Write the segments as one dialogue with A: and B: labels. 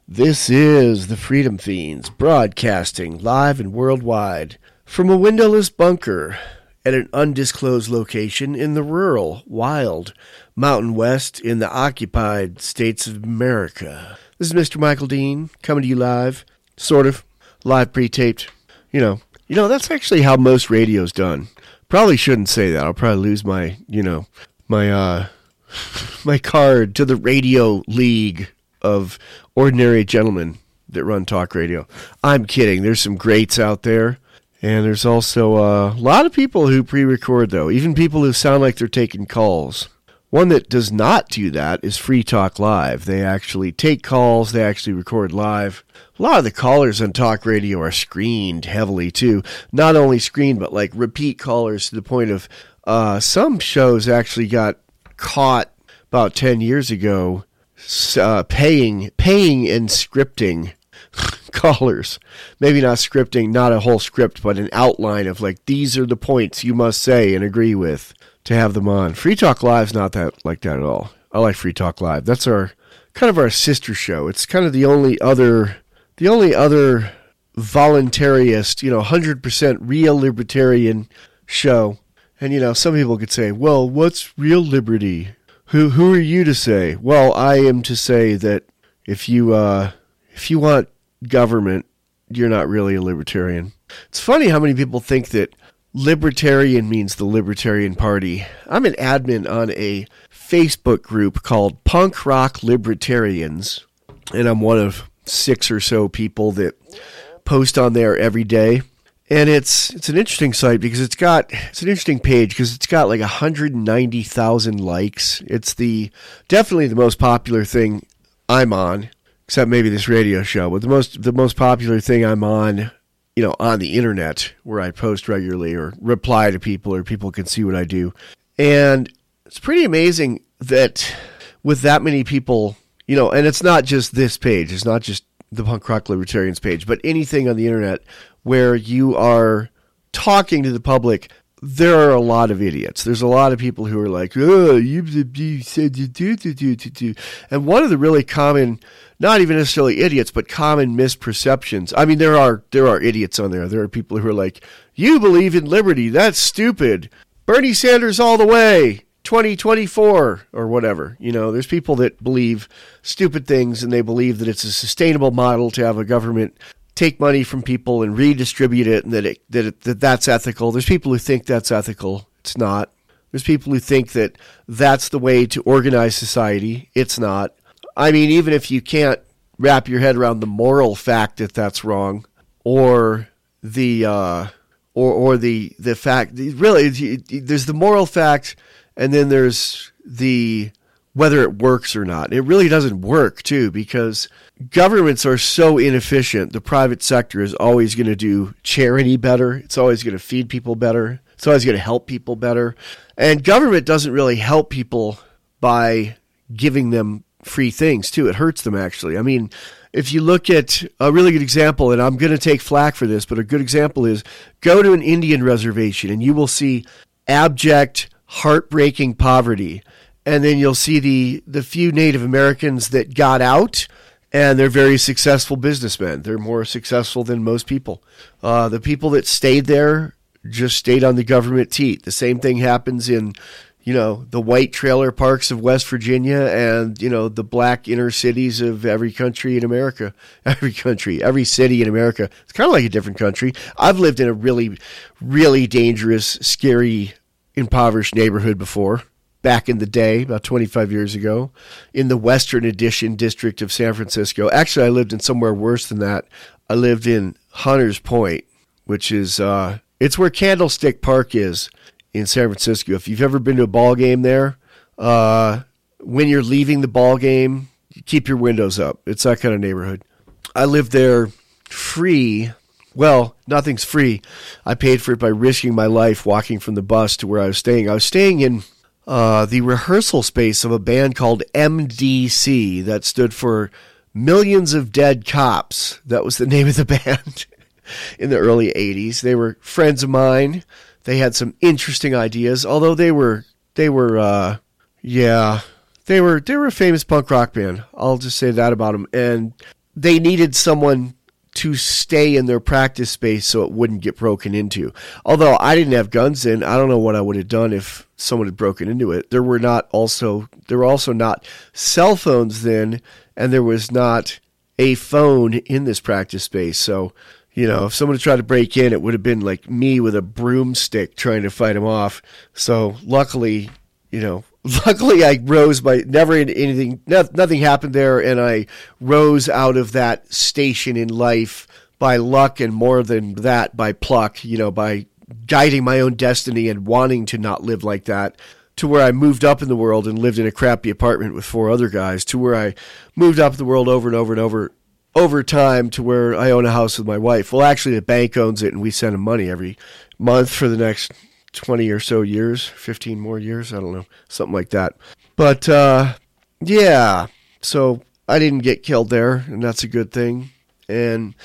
A: This is the Freedom Fiends broadcasting live and worldwide from a windowless bunker at an undisclosed location in the rural, wild Mountain West in the occupied states of America. This is Mr. Michael Dean coming to you live, sort of, live pre-taped. You know, that's actually how most radio's done. Probably shouldn't say that. I'll probably lose my card to the radio league of ordinary gentlemen that run talk radio. I'm kidding. There's some greats out there. And there's also a lot of people who pre-record, though. Even people who sound like they're taking calls. One that does not do that is Free Talk Live. They actually take calls. They actually record live. A lot of the callers on talk radio are screened heavily, too. Not only screened, but like repeat callers to the point of some shows actually got caught about 10 years ago paying and scripting callers. Maybe not scripting, not a whole script, but an outline of like, these are the points you must say and agree with to have them on. Free Talk Live's not that like that at all. I like Free Talk Live. That's our kind of our sister show. It's kind of the only other voluntarist, 100% real libertarian show. And some people could say, well, what's real liberty? Who are you to say? Well, I am to say that if you want government, you're not really a libertarian. It's funny how many people think that libertarian means the Libertarian Party. I'm an admin on a Facebook group called Punk Rock Libertarians, and I'm one of 6 or so people that post on there every day. And it's an interesting site because it's an interesting page because it's got like 190,000 likes. It's definitely the most popular thing I'm on, except maybe this radio show. But the most popular thing I'm on, on the internet where I post regularly or reply to people or people can see what I do. And it's pretty amazing that with that many people, and it's not just this page. It's not just the Punk Rock Libertarians page, but anything on the internet where you are talking to the public, there are a lot of idiots. There's a lot of people who are like, oh, you said you do. And one of the really common, not even necessarily idiots, but common misperceptions. I mean, there are idiots on there. There are people who are like, you believe in liberty. That's stupid. Bernie Sanders all the way. 2024 or whatever. There's people that believe stupid things and they believe that it's a sustainable model to have a government take money from people and redistribute it and that's ethical. There's people who think that's ethical. It's not. There's people who think that that's the way to organize society. It's not. I mean, even if you can't wrap your head around the moral fact that that's wrong or the fact, really, there's the moral fact. And then there's the whether it works or not. It really doesn't work, too, because governments are so inefficient. The private sector is always going to do charity better. It's always going to feed people better. It's always going to help people better. And government doesn't really help people by giving them free things, too. It hurts them, actually. I mean, if you look at a really good example, and I'm going to take flack for this, but a good example is go to an Indian reservation and you will see abject, heartbreaking poverty. And then you'll see the few Native Americans that got out, and they're very successful businessmen. They're more successful than most people. The people that stayed there just stayed on the government teat. The same thing happens in, the white trailer parks of West Virginia and, the black inner cities of every country in America. Every city in America. It's kind of like a different country. I've lived in a really, really dangerous, scary, impoverished neighborhood before, back in the day, about 25 years ago, in the Western Addition district of San Francisco. Actually, I lived in somewhere worse than that. I lived in Hunters Point, which is, it's where Candlestick Park is in San Francisco. If you've ever been to a ball game there, when you're leaving the ball game, keep your windows up. It's that kind of neighborhood. I lived there free. Well, nothing's free. I paid for it by risking my life walking from the bus to where I was staying. I was staying in the rehearsal space of a band called MDC that stood for Millions of Dead Cops. That was the name of the band in the early 80s. They were friends of mine. They had some interesting ideas, although they were a famous punk rock band. I'll just say that about them. And they needed someone to stay in their practice space so it wouldn't get broken into. Although I didn't have guns then, I don't know what I would have done if someone had broken into it. There were also not cell phones then, and there was not a phone in this practice space. So, if someone had tried to break in, it would have been like me with a broomstick trying to fight them off. So luckily I rose by nothing happened there, and I rose out of that station in life by luck, and more than that, by pluck, by guiding my own destiny and wanting to not live like that, to where I moved up in the world and lived in a crappy apartment with 4 other guys, to where I moved up the world over and over and over time, to where I own a house with my wife. Well, actually, the bank owns it, and we send them money every month for the next 20 or so years, 15 more years, I don't know, something like that. But, yeah, so I didn't get killed there, and that's a good thing. And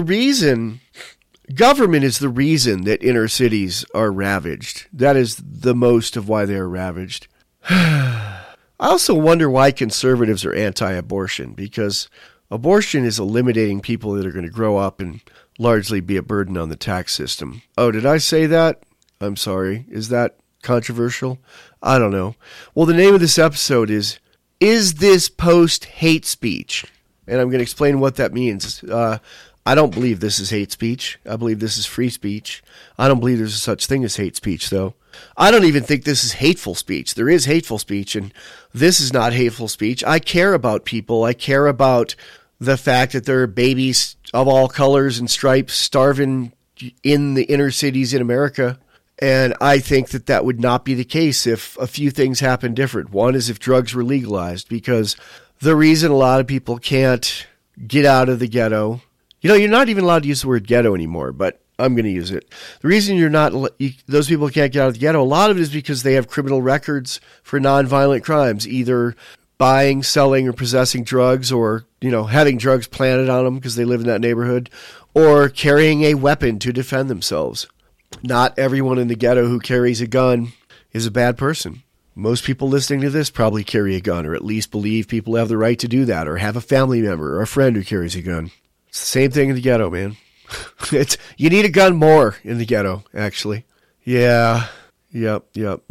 A: government is the reason that inner cities are ravaged. That is the most of why they are ravaged. I also wonder why conservatives are anti-abortion, because abortion is eliminating people that are going to grow up and largely be a burden on the tax system. Oh, did I say that? I'm sorry. Is that controversial? I don't know. Well, the name of this episode is this post hate speech? And I'm going to explain what that means. I don't believe this is hate speech. I believe this is free speech. I don't believe there's a such thing as hate speech, though. I don't even think this is hateful speech. There is hateful speech, and this is not hateful speech. I care about people. I care about the fact that there are babies of all colors and stripes starving in the inner cities in America. And I think that would not be the case if a few things happened different. One is if drugs were legalized, because the reason a lot of people can't get out of the ghetto, you're not even allowed to use the word ghetto anymore, but I'm going to use it. The reason those people can't get out of the ghetto, a lot of it is because they have criminal records for nonviolent crimes, either buying, selling, or possessing drugs, or, having drugs planted on them because they live in that neighborhood, or carrying a weapon to defend themselves. Not everyone in the ghetto who carries a gun is a bad person. Most people listening to this probably carry a gun, or at least believe people have the right to do that, or have a family member or a friend who carries a gun. It's the same thing in the ghetto, man. You need a gun more in the ghetto, actually. Yeah. Yep.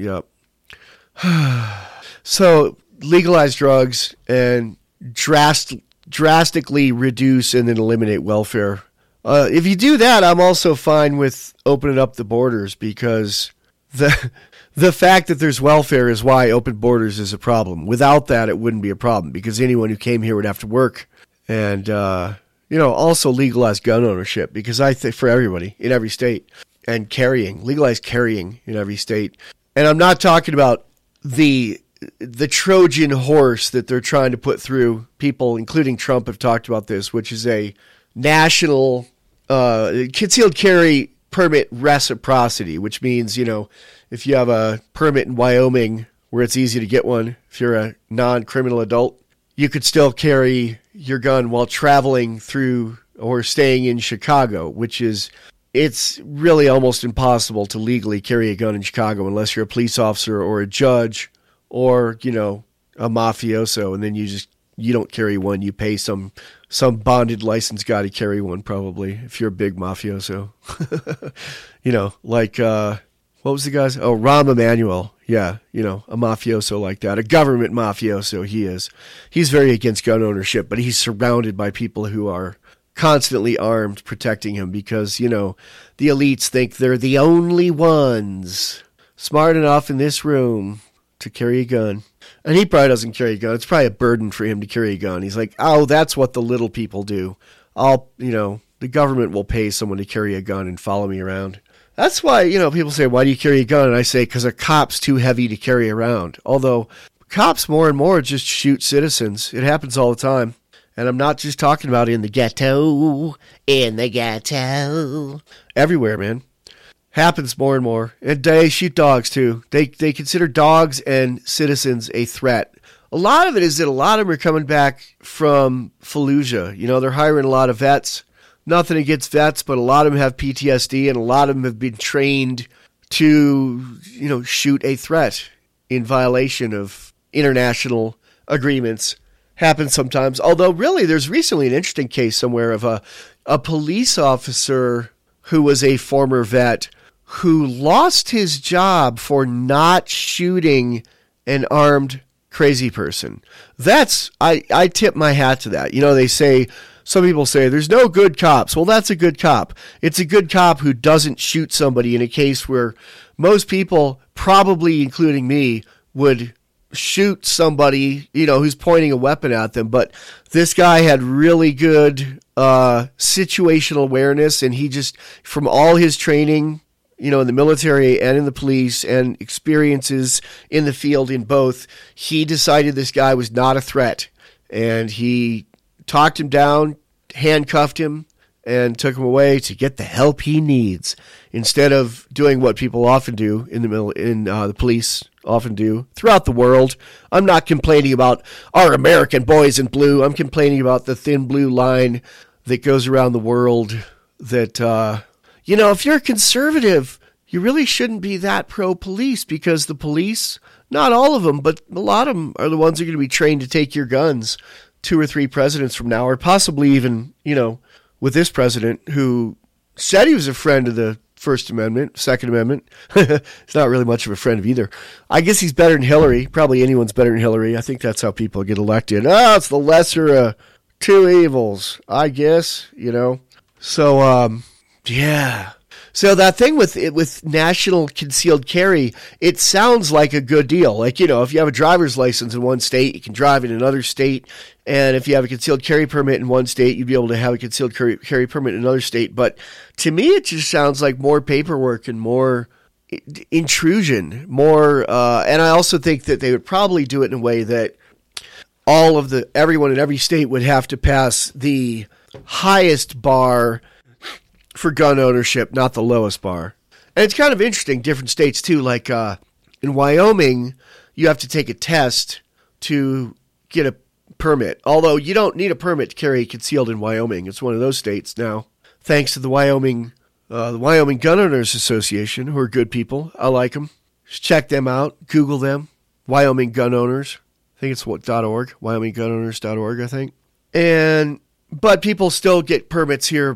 A: So legalize drugs and drastically reduce and then eliminate welfare. If you do that, I'm also fine with opening up the borders, because the fact that there's welfare is why open borders is a problem. Without that, it wouldn't be a problem, because anyone who came here would have to work. And, also legalize gun ownership, because I think for everybody in every state, and legalize carrying in every state. And I'm not talking about the Trojan horse that they're trying to put through. People, including Trump, have talked about this, which is a national concealed carry permit reciprocity, which means, if you have a permit in Wyoming where it's easy to get one, if you're a non-criminal adult, you could still carry your gun while traveling through or staying in Chicago, it's really almost impossible to legally carry a gun in Chicago unless you're a police officer or a judge or, a mafioso, and then you don't carry one. You pay some bonded license guy to carry one, probably, if you're a big mafioso. What was the guy's? Oh, Rahm Emanuel. Yeah, a mafioso like that. A government mafioso he is. He's very against gun ownership, but he's surrounded by people who are constantly armed protecting him because, the elites think they're the only ones smart enough in this room to carry a gun. And he probably doesn't carry a gun. It's probably a burden for him to carry a gun. He's like, oh, that's what the little people do. The government will pay someone to carry a gun and follow me around. That's why, people say, why do you carry a gun? And I say, because a cop's too heavy to carry around. Although cops more and more just shoot citizens. It happens all the time. And I'm not just talking about in the ghetto. Everywhere, man. Happens more and more. And they shoot dogs, too. They consider dogs and citizens a threat. A lot of it is that a lot of them are coming back from Fallujah. They're hiring a lot of vets. Nothing against vets, but a lot of them have PTSD, and a lot of them have been trained to, shoot a threat in violation of international agreements. happens sometimes. Although, really, there's recently an interesting case somewhere of a police officer who was a former vet who lost his job for not shooting an armed crazy person. I tip my hat to that. They say, some people say there's no good cops. Well, that's a good cop. It's a good cop who doesn't shoot somebody in a case where most people, probably including me, would shoot somebody, who's pointing a weapon at them. But this guy had really good situational awareness, and he just, from all his training, in the military and in the police and experiences in the field in both, he decided this guy was not a threat. And he talked him down, handcuffed him, and took him away to get the help he needs, instead of doing what people often do in the police often do throughout the world. I'm not complaining about our American boys in blue. I'm complaining about the thin blue line that goes around the world that, if you're a conservative, you really shouldn't be that pro-police, because the police, not all of them, but a lot of them are the ones who are going to be trained to take your guns 2 or 3 presidents from now, or possibly even, with this president who said he was a friend of the First Amendment, Second Amendment. He's not really much of a friend of either. I guess he's better than Hillary. Probably anyone's better than Hillary. I think that's how people get elected. It's the lesser of 2 evils, I guess, So, yeah. So that thing with national concealed carry, it sounds like a good deal. Like, if you have a driver's license in one state, you can drive in another state. And if you have a concealed carry permit in one state, you'd be able to have a concealed carry permit in another state. But to me, it just sounds like more paperwork and more intrusion, and I also think that they would probably do it in a way that everyone in every state would have to pass the highest bar for gun ownership, not the lowest bar. And it's kind of interesting, different states too. Like in Wyoming, you have to take a test to get a permit. Although you don't need a permit to carry concealed in Wyoming. It's one of those states now, thanks to the Wyoming Gun Owners Association, who are good people. I like them. Just check them out. Google them. Wyoming Gun Owners. I think it's .org. WyomingGunOwners.org, I think. But people still get permits here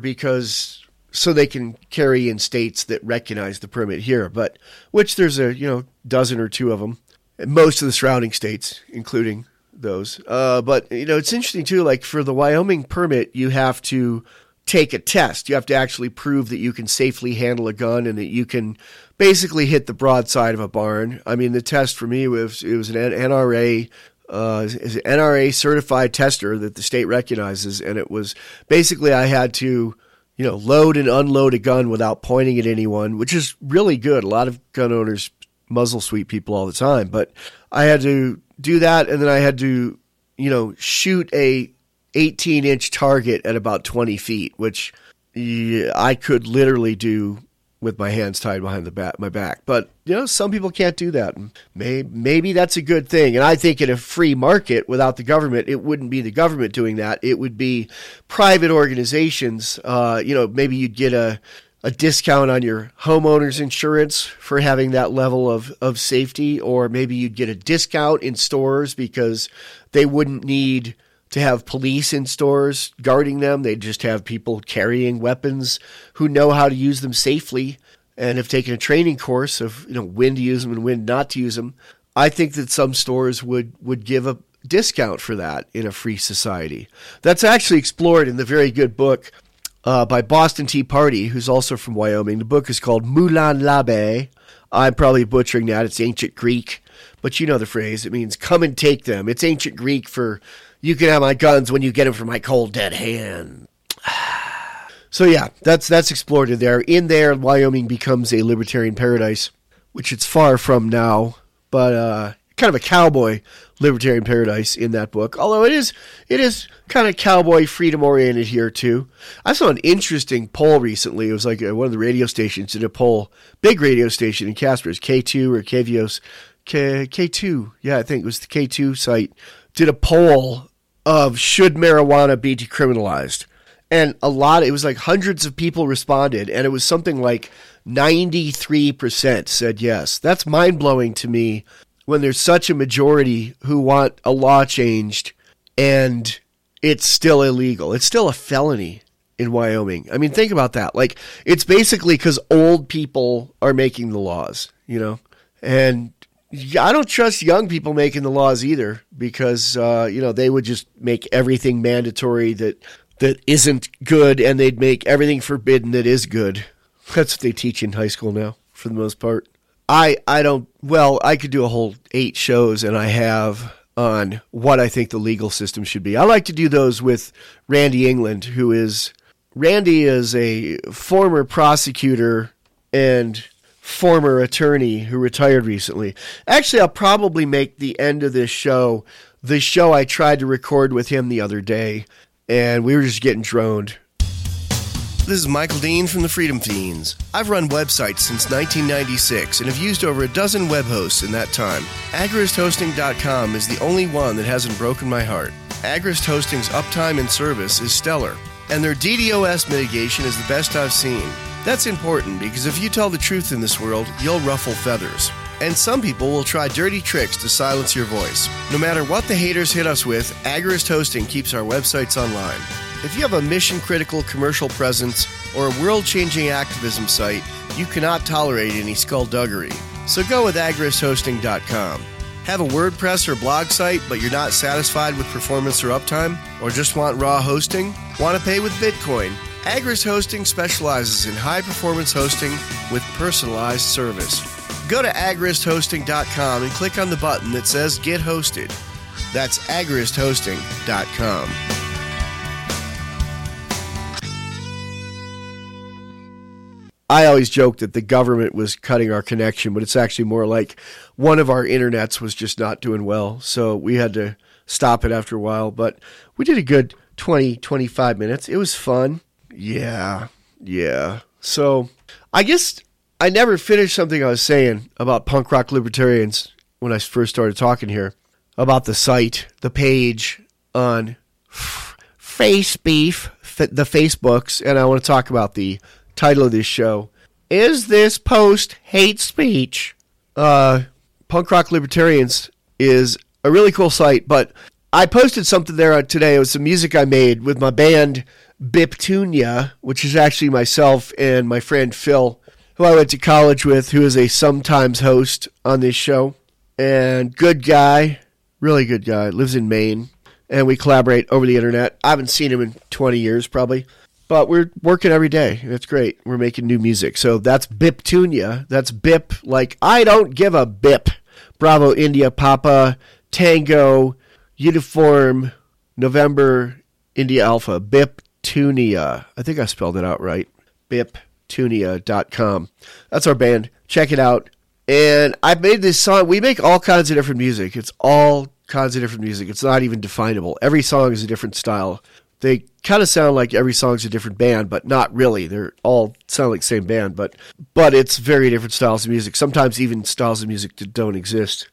A: so they can carry in states that recognize the permit here, but which there's a dozen or two of them, and most of the surrounding states, including those. But it's interesting too. Like for the Wyoming permit, you have to take a test. You have to actually prove that you can safely handle a gun and that you can basically hit the broadside of a barn. I mean, the test for me was an NRA. Is an NRA certified tester that the state recognizes, and it was basically I had to load and unload a gun without pointing at anyone, which is really good. A lot of gun owners muzzle sweep people all the time, but I had to do that, and then I had to, shoot a 18-inch target at about 20 feet, which I could literally do with my hands tied behind my back. But, some people can't do that. Maybe that's a good thing. And I think in a free market without the government, it wouldn't be the government doing that. It would be private organizations. Maybe you'd get a discount on your homeowner's insurance for having that level of safety, or maybe you'd get a discount in stores because they wouldn't need to have police in stores guarding them. They'd just have people carrying weapons who know how to use them safely and have taken a training course of when to use them and when not to use them. I think that some stores would give a discount for that in a free society. That's actually explored in the very good book by Boston Tea Party, who's also from Wyoming. The book is called Moulin L'Abbé. I'm probably butchering that. It's ancient Greek, but you know the phrase. It means come and take them. It's ancient Greek for you can have my guns when you get them from my cold, dead hand. So yeah, that's explored in there. In there, Wyoming becomes a libertarian paradise, which it's far from now, but kind of a cowboy libertarian paradise in that book. Although it is kind of cowboy freedom oriented here too. I saw an interesting poll recently. It was like one of the radio stations did a poll, big radio station in Casper, K2 or KVOS, K2. Yeah, I think it was the K2 site. Did a poll of should marijuana be decriminalized. And it was like hundreds of people responded, and it was something like 93% said yes. That's mind-blowing to me when there's such a majority who want a law changed and it's still illegal. It's still a felony in Wyoming. I mean, think about that. Like, it's basically because old people are making the laws, and I don't trust young people making the laws either, because, they would just make everything mandatory that isn't good, and they'd make everything forbidden that is good. That's what they teach in high school now, for the most part. I could do a whole 8 shows, and I have, on what I think the legal system should be. I like to do those with Randy England, Randy is a former prosecutor and former attorney who retired recently. Actually, I'll probably make the end of this show the show I tried to record with him the other day, and we were just getting droned. This is Michael Dean from the Freedom Fiends. I've run websites since 1996 and have used over a dozen web hosts in that time. AgristHosting.com is the only one that hasn't broken my heart. Agrist Hosting's uptime and service is stellar, and their DDoS mitigation is the best I've seen. That's important because if you tell the truth in this world, you'll ruffle feathers. And some people will try dirty tricks to silence your voice. No matter what the haters hit us with, Agrist Hosting keeps our websites online. If you have a mission-critical commercial presence or a world-changing activism site, you cannot tolerate any skullduggery. So go with AgristHosting.com. Have a WordPress or blog site, but you're not satisfied with performance or uptime? Or just want raw hosting? Want to pay with Bitcoin? Agrist Hosting specializes in high-performance hosting with personalized service. Go to AgristHosting.com and click on the button that says Get Hosted. That's AgristHosting.com. I always joke that the government was cutting our connection, but it's actually more like one of our internets was just not doing well, so we had to stop it after a while. But we did a good 20, 25 minutes. It was fun. Yeah. So I guess I never finished something I was saying about punk rock libertarians when I first started talking here, about the site, the page on FaceBeef, the Facebooks, and I want to talk about the title of this show. Is this post hate speech? Punk Rock Libertarians is a really cool site, but I posted something there today. It was some music I made with my band Biptunia, which is actually myself and my friend Phil, who I went to college with, who is a sometimes host on this show. And good guy, really good guy, lives in Maine, and we collaborate over the internet. I haven't seen him in 20 years probably. But we're working every day. It's great. We're making new music. So that's Biptunia. That's Bip, like I don't give a bip. Bravo, India, Papa, Tango, Uniform, November, India, Alpha. Biptunia. I think I spelled it out right. Biptunia.com. That's our band. Check it out. And I made this song. We make all kinds of different music. It's all kinds of different music. It's not even definable. Every song is a different style. They kind of sound like every song's a different band, but not really. They're all sound like the same band, but it's very different styles of music. Sometimes even styles of music that don't exist.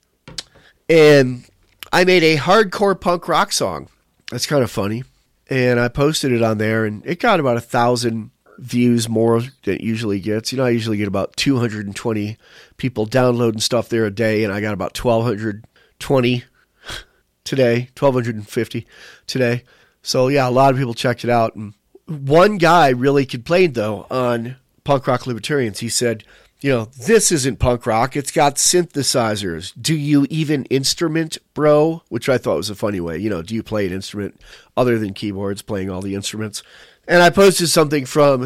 A: And I made a hardcore punk rock song. That's kind of funny. And I posted it on there, and it got about 1,000 views more than it usually gets. I usually get about 220 people downloading stuff there a day, and I got about 1,220 today, 1,250 today. So, yeah, a lot of people checked it out. And one guy really complained, though, on Punk Rock Libertarians. He said, this isn't punk rock. It's got synthesizers. Do you even instrument, bro? Which I thought was a funny way. Do you play an instrument other than keyboards, playing all the instruments? And I posted something from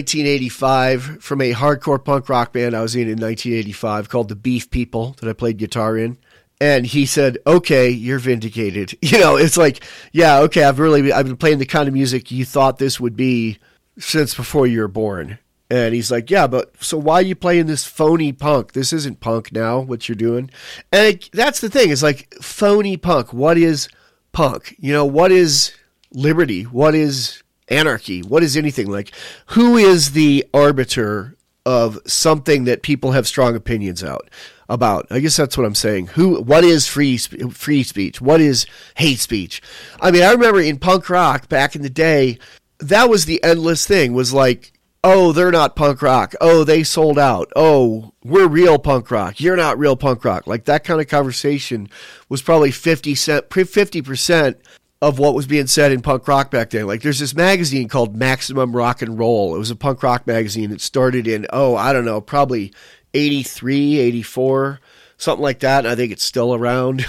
A: 1985 from a hardcore punk rock band I was in 1985 called the Beef People that I played guitar in. And he said, okay, you're vindicated. It's like, yeah, okay, I've been playing the kind of music you thought this would be since before you were born. And he's like, yeah, but so why are you playing this phony punk? This isn't punk now, what you're doing. And that's the thing. It's like phony punk. What is punk? What is liberty? What is anarchy? What is anything? Like, who is the arbiter of something that people have strong opinions about? I guess that's what I'm saying. What is free speech? What is hate speech? I mean, I remember in punk rock back in the day, that was the endless thing, was like, oh, they're not punk rock. Oh, they sold out. Oh, we're real punk rock. You're not real punk rock. Like, that kind of conversation was probably 50%, of what was being said in punk rock back then. Like, there's this magazine called Maximum Rock and Roll. It was a punk rock magazine. It started in, I don't know, probably 83, 84, something like that. And I think it's still around.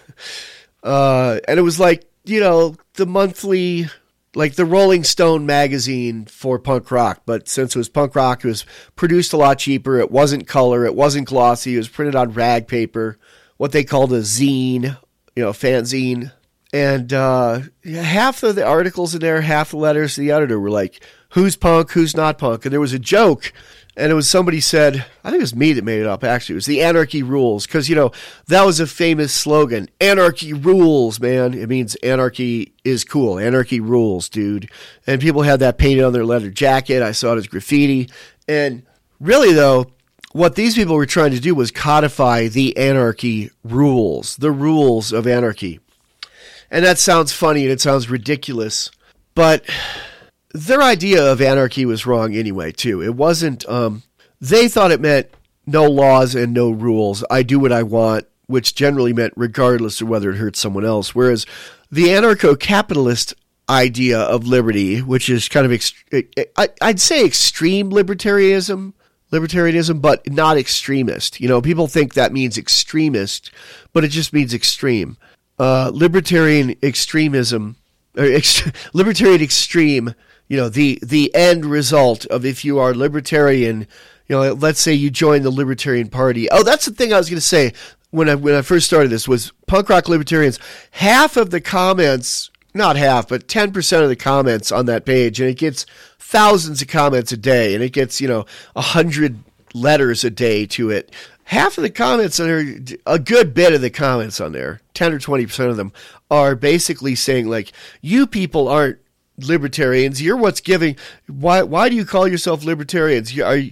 A: And it was like, the monthly, like the Rolling Stone magazine for punk rock. But since it was punk rock, it was produced a lot cheaper. It wasn't color. It wasn't glossy. It was printed on rag paper, what they called a zine, fanzine. And half of the articles in there, half the letters to the editor were like, who's punk, who's not punk? And there was a joke, and it was somebody said, I think it was me that made it up, actually. It was the anarchy rules, because, that was a famous slogan. Anarchy rules, man. It means anarchy is cool. Anarchy rules, dude. And people had that painted on their leather jacket. I saw it as graffiti. And really, though, what these people were trying to do was codify the anarchy rules, the rules of anarchy. And that sounds funny and it sounds ridiculous, but their idea of anarchy was wrong anyway, too. It wasn't, they thought it meant no laws and no rules. I do what I want, which generally meant regardless of whether it hurts someone else. Whereas the anarcho-capitalist idea of liberty, which is kind of, I'd say extreme libertarianism, but not extremist. People think that means extremist, but it just means extreme. Libertarian extremism, or libertarian extreme, the end result of if you are libertarian, let's say you join the Libertarian Party. Oh, that's the thing I was going to say when I first started this was punk rock libertarians. Half of the comments, not half, but 10% of the comments on that page, and it gets thousands of comments a day, and it gets 100 letters a day to it. Half of the comments on there, a good bit of the comments on there, 10 or 20% of them, are basically saying, like, you people aren't libertarians. You're what's giving. Why do you call yourself libertarians? You're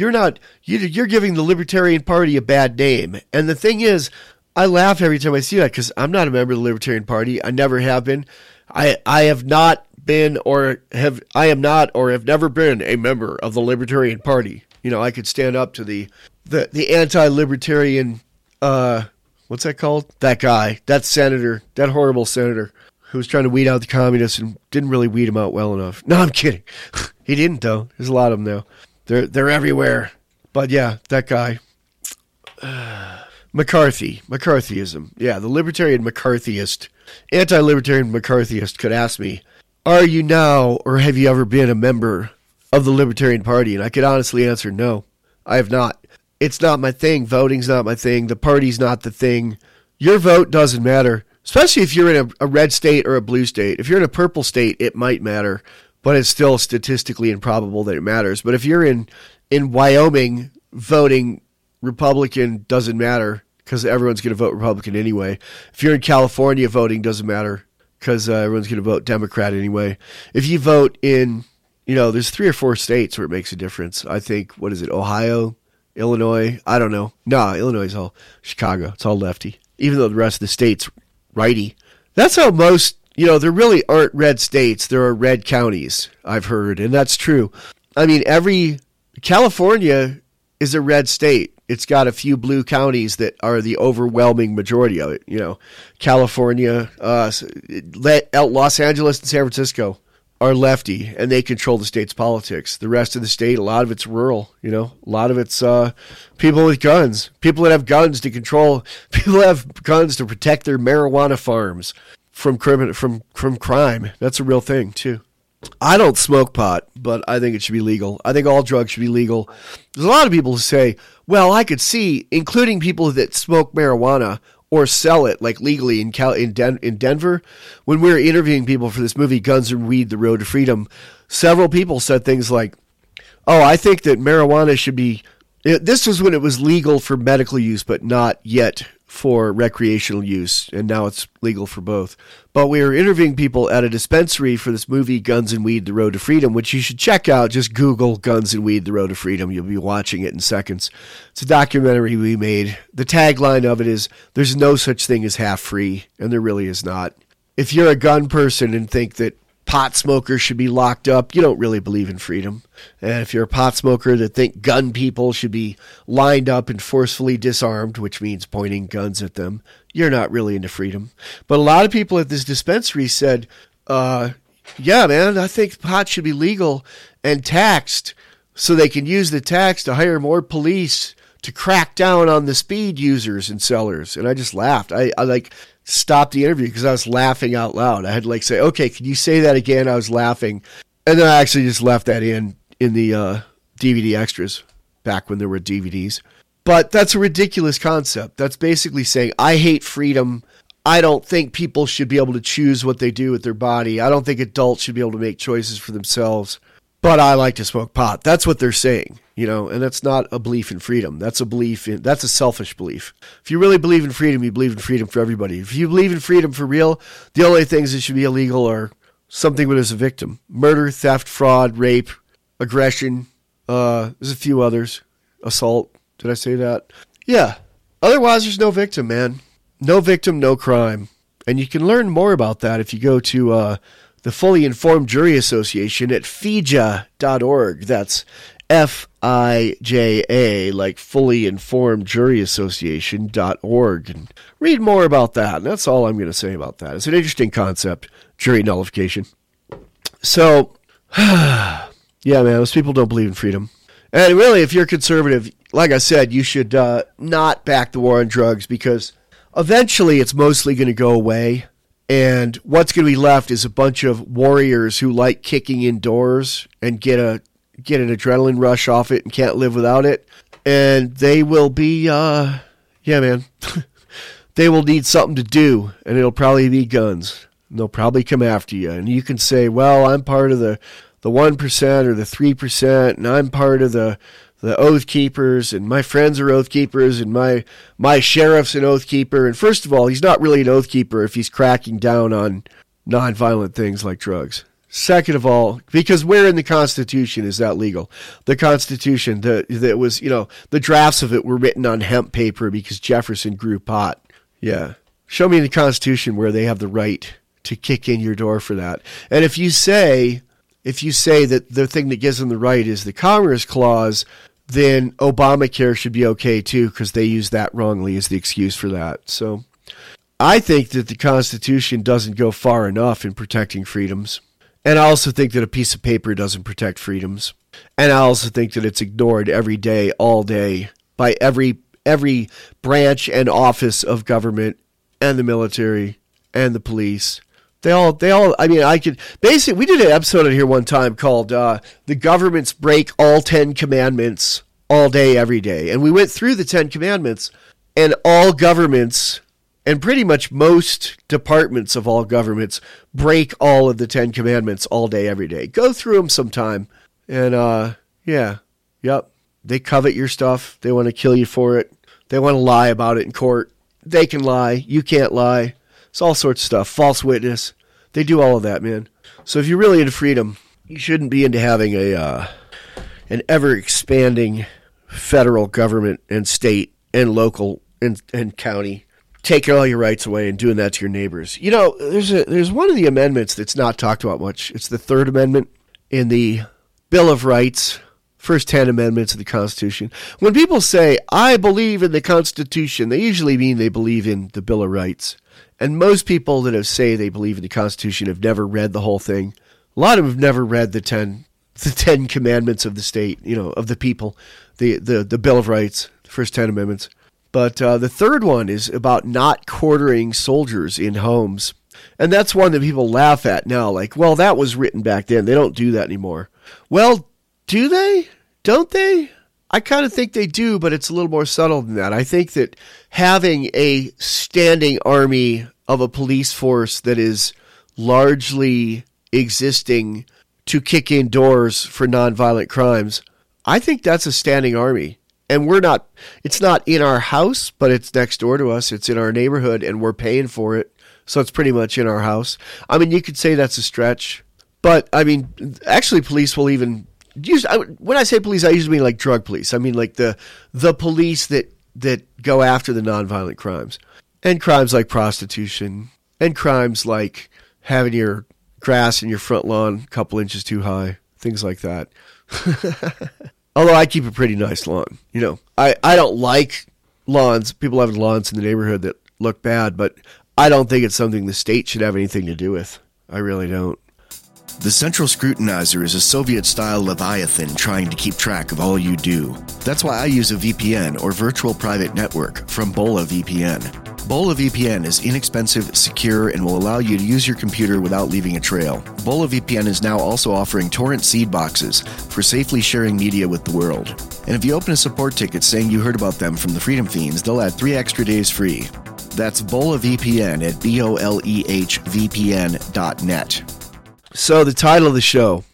A: giving the Libertarian Party a bad name. And the thing is, I laugh every time I see that because I'm not a member of the Libertarian Party. I never have been. I have not been I am not or have never been a member of the Libertarian Party. I could stand up to the anti-libertarian, what's that called? That guy, that senator, that horrible senator who was trying to weed out the communists and didn't really weed them out well enough. No, I'm kidding. He didn't, though. There's a lot of them now. They're everywhere. But yeah, that guy. McCarthyism. Yeah, the libertarian McCarthyist, anti-libertarian McCarthyist could ask me, are you now or have you ever been a member of the Libertarian Party? And I could honestly answer no. I have not. It's not my thing. Voting's not my thing. The party's not the thing. Your vote doesn't matter, especially if you're in a red state or a blue state. If you're in a purple state, it might matter, but it's still statistically improbable that it matters. But if you're in Wyoming, voting Republican doesn't matter because everyone's going to vote Republican anyway. If you're in California, voting doesn't matter because everyone's going to vote Democrat anyway. If you vote in, there's 3 or 4 states where it makes a difference. I think, what is it, Ohio, Illinois? I don't know. No, Illinois is all Chicago. It's all lefty, even though the rest of the state's righty. That's how most, there really aren't red states. There are red counties, I've heard, and that's true. I mean, California is a red state. It's got a few blue counties that are the overwhelming majority of it. California, Los Angeles and San Francisco are lefty, and they control the state's politics. The rest of the state, a lot of it's rural. A lot of it's people with guns, people that have guns to control, people that have guns to protect their marijuana farms from crime. That's a real thing too. I don't smoke pot, but I think it should be legal. I think all drugs should be legal. There's a lot of people who say, well, I could see, including people that smoke marijuana or sell it like legally in Denver. When we were interviewing people for this movie, Guns and Weed, The Road to Freedom, several people said things like, oh, I think that marijuana should be, this was when it was legal for medical use, but not yet for recreational use, and now it's legal for both. But we were interviewing people at a dispensary for this movie, Guns and Weed, The Road to Freedom, which you should check out. Just Google Guns and Weed, The Road to Freedom. You'll be watching it in seconds. It's a documentary we made. The tagline of it is, there's no such thing as half free, and there really is not. If you're a gun person and think that pot smokers should be locked up. You don't really believe in freedom. And if you're a pot smoker that think gun people should be lined up and forcefully disarmed, which means pointing guns at them, you're not really into freedom. But a lot of people at this dispensary said, yeah, man, I think pot should be legal and taxed so they can use the tax to hire more police to crack down on the speed users and sellers. And I just laughed. I like stopped the interview because I was laughing out loud. I had to like say, okay, can you say that again? I was laughing. And then I actually just left that in the DVD extras back when there were DVDs. But that's a ridiculous concept. That's basically saying, I hate freedom. I don't think people should be able to choose what they do with their body. I don't think adults should be able to make choices for themselves. But I like to smoke pot. That's what they're saying, and that's not a belief in freedom. That's a selfish belief. If you really believe in freedom, you believe in freedom for everybody. If you believe in freedom for real, the only things that should be illegal are something when there's a victim. Murder, theft, fraud, rape, aggression. There's a few others. Assault. Did I say that? Yeah. Otherwise, there's no victim, man. No victim, no crime. And you can learn more about that if you go to the Fully Informed Jury Association at FIJA.org. That's FIJA, like Fully Informed Jury Association.org. And read more about that. And that's all I'm going to say about that. It's an interesting concept, jury nullification. So, yeah, man, those people don't believe in freedom. And really, if you're conservative, like I said, you should not back the war on drugs because eventually it's mostly going to go away. And what's going to be left is a bunch of warriors who like kicking indoors and get an adrenaline rush off it and can't live without it. And they will be, yeah, man, they will need something to do, and it'll probably be guns. And they'll probably come after you. And you can say, well, I'm part of the 1% or the 3%, and I'm part of the Oath Keepers, and my friends are Oath Keepers, and my sheriff's an Oath Keeper. And first of all, he's not really an Oath Keeper if he's cracking down on nonviolent things like drugs. Second of all, because where in the Constitution is that legal? The Constitution, that was, the drafts of it were written on hemp paper because Jefferson grew pot. Yeah. Show me in the Constitution where they have the right to kick in your door for that. And if you say that the thing that gives them the right is the Commerce Clause, then Obamacare should be okay too, because they use that wrongly as the excuse for that. So I think that the Constitution doesn't go far enough in protecting freedoms. And I also think that a piece of paper doesn't protect freedoms. And I also think that it's ignored every day, all day, by every branch and office of government and the military and the police. They all, I mean, we did an episode on here one time called The Governments Break All 10 Commandments All Day, Every Day. And we went through the 10 Commandments, and all governments, and pretty much most departments of all governments, break all of the 10 Commandments all day, every day. Go through them sometime. And, they covet your stuff. They want to kill you for it. They want to lie about it in court. They can lie. You can't lie. It's all sorts of stuff. False witness. They do all of that, man. So if you're really into freedom, you shouldn't be into having an ever-expanding federal government and state and local and county taking all your rights away and doing that to your neighbors. There's one of the amendments that's not talked about much. It's the Third Amendment in the Bill of Rights, first 10 amendments of the Constitution. When people say, I believe in the Constitution, they usually mean they believe in the Bill of Rights. And most people that say they believe in the Constitution have never read the whole thing. A lot of them have never read the 10 commandments of the state, of the people, the Bill of Rights, the first 10 amendments. But the third one is about not quartering soldiers in homes. And that's one that people laugh at now, like, well, that was written back then. They don't do that anymore. Well, do they? Don't they? I kind of think they do, but it's a little more subtle than that. I think that having a standing army of a police force that is largely existing to kick in doors for nonviolent crimes, I think that's a standing army. And it's not in our house, but it's next door to us. It's in our neighborhood, and we're paying for it. So it's pretty much in our house. I mean, you could say that's a stretch. But, I mean, actually police will even... when I say police, I usually mean like drug police. I mean like the police that go after the nonviolent crimes. And crimes like prostitution. And crimes like having your grass in your front lawn a couple inches too high, things like that. Although I keep a pretty nice lawn. I don't like lawns. People have lawns in the neighborhood that look bad, but I don't think it's something the state should have anything to do with. I really don't.
B: The Central Scrutinizer is a Soviet-style Leviathan trying to keep track of all you do. That's why I use a VPN, or Virtual Private Network, from Bola VPN. Bola VPN is inexpensive, secure, and will allow you to use your computer without leaving a trail. Bola VPN is now also offering torrent seed boxes for safely sharing media with the world. And if you open a support ticket saying you heard about them from the Freedom Fiends, they'll add 3 extra days free. That's Bola VPN at BOLEHVPN.net.
A: So the title of the show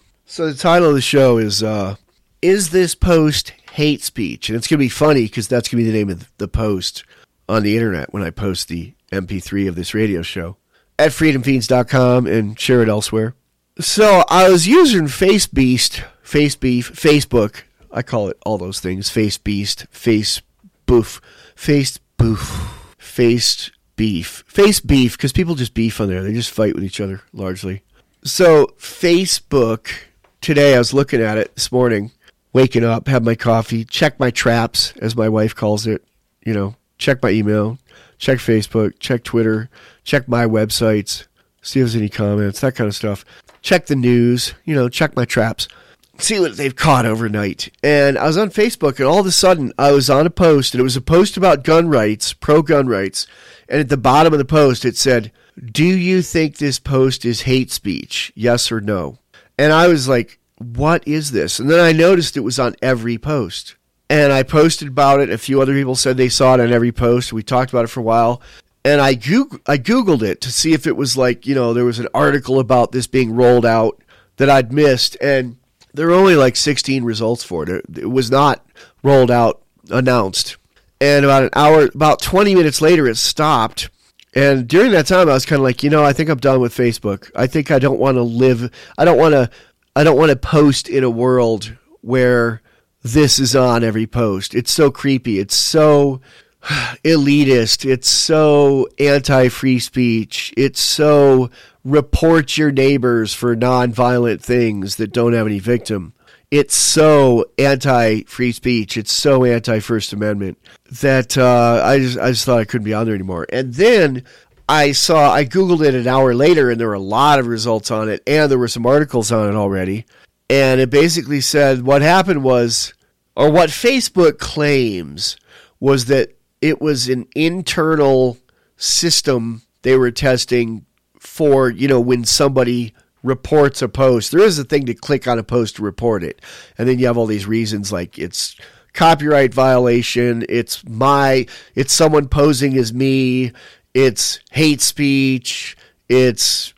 A: is this post hate speech? And it's going to be funny because that's going to be the name of the post on the internet when I post the MP3 of this radio show at freedomfiends.com and share it elsewhere. So I was using Facebook. I call it all those things. Face beef, because people just beef on there. They just fight with each other largely. So Facebook, today I was looking at it this morning, waking up, have my coffee, check my traps, as my wife calls it, check my email, check Facebook, check Twitter, check my websites, see if there's any comments, that kind of stuff. Check the news, check my traps, see what they've caught overnight. And I was on Facebook, and all of a sudden I was on a post, and it was a post about gun rights, pro-gun rights, and at the bottom of the post it said, "Do you think this post is hate speech? Yes or no?" And I was like, what is this? And then I noticed it was on every post. And I posted about it. A few other people said they saw it on every post. We talked about it for a while. And I Googled it to see if it was like, there was an article about this being rolled out that I'd missed. And there were only like 16 results for it. It was not rolled out, announced. And about 20 minutes later, it stopped. And during that time, I was kind of like, I think I'm done with Facebook. I think I don't want to live. I don't want to post in a world where this is on every post. It's so creepy. It's so elitist. It's so anti-free speech. It's so report your neighbors for nonviolent things that don't have any victim. It's so anti-free speech. It's so anti-First Amendment that I just thought I couldn't be on there anymore. And then I Googled it an hour later, and there were a lot of results on it, and there were some articles on it already. And it basically said what happened was, or what Facebook claims was that it was an internal system they were testing for, when somebody reports a post. There is a thing to click on a post to report it. And then you have all these reasons like it's copyright violation, it's someone posing as me, it's hate speech, it's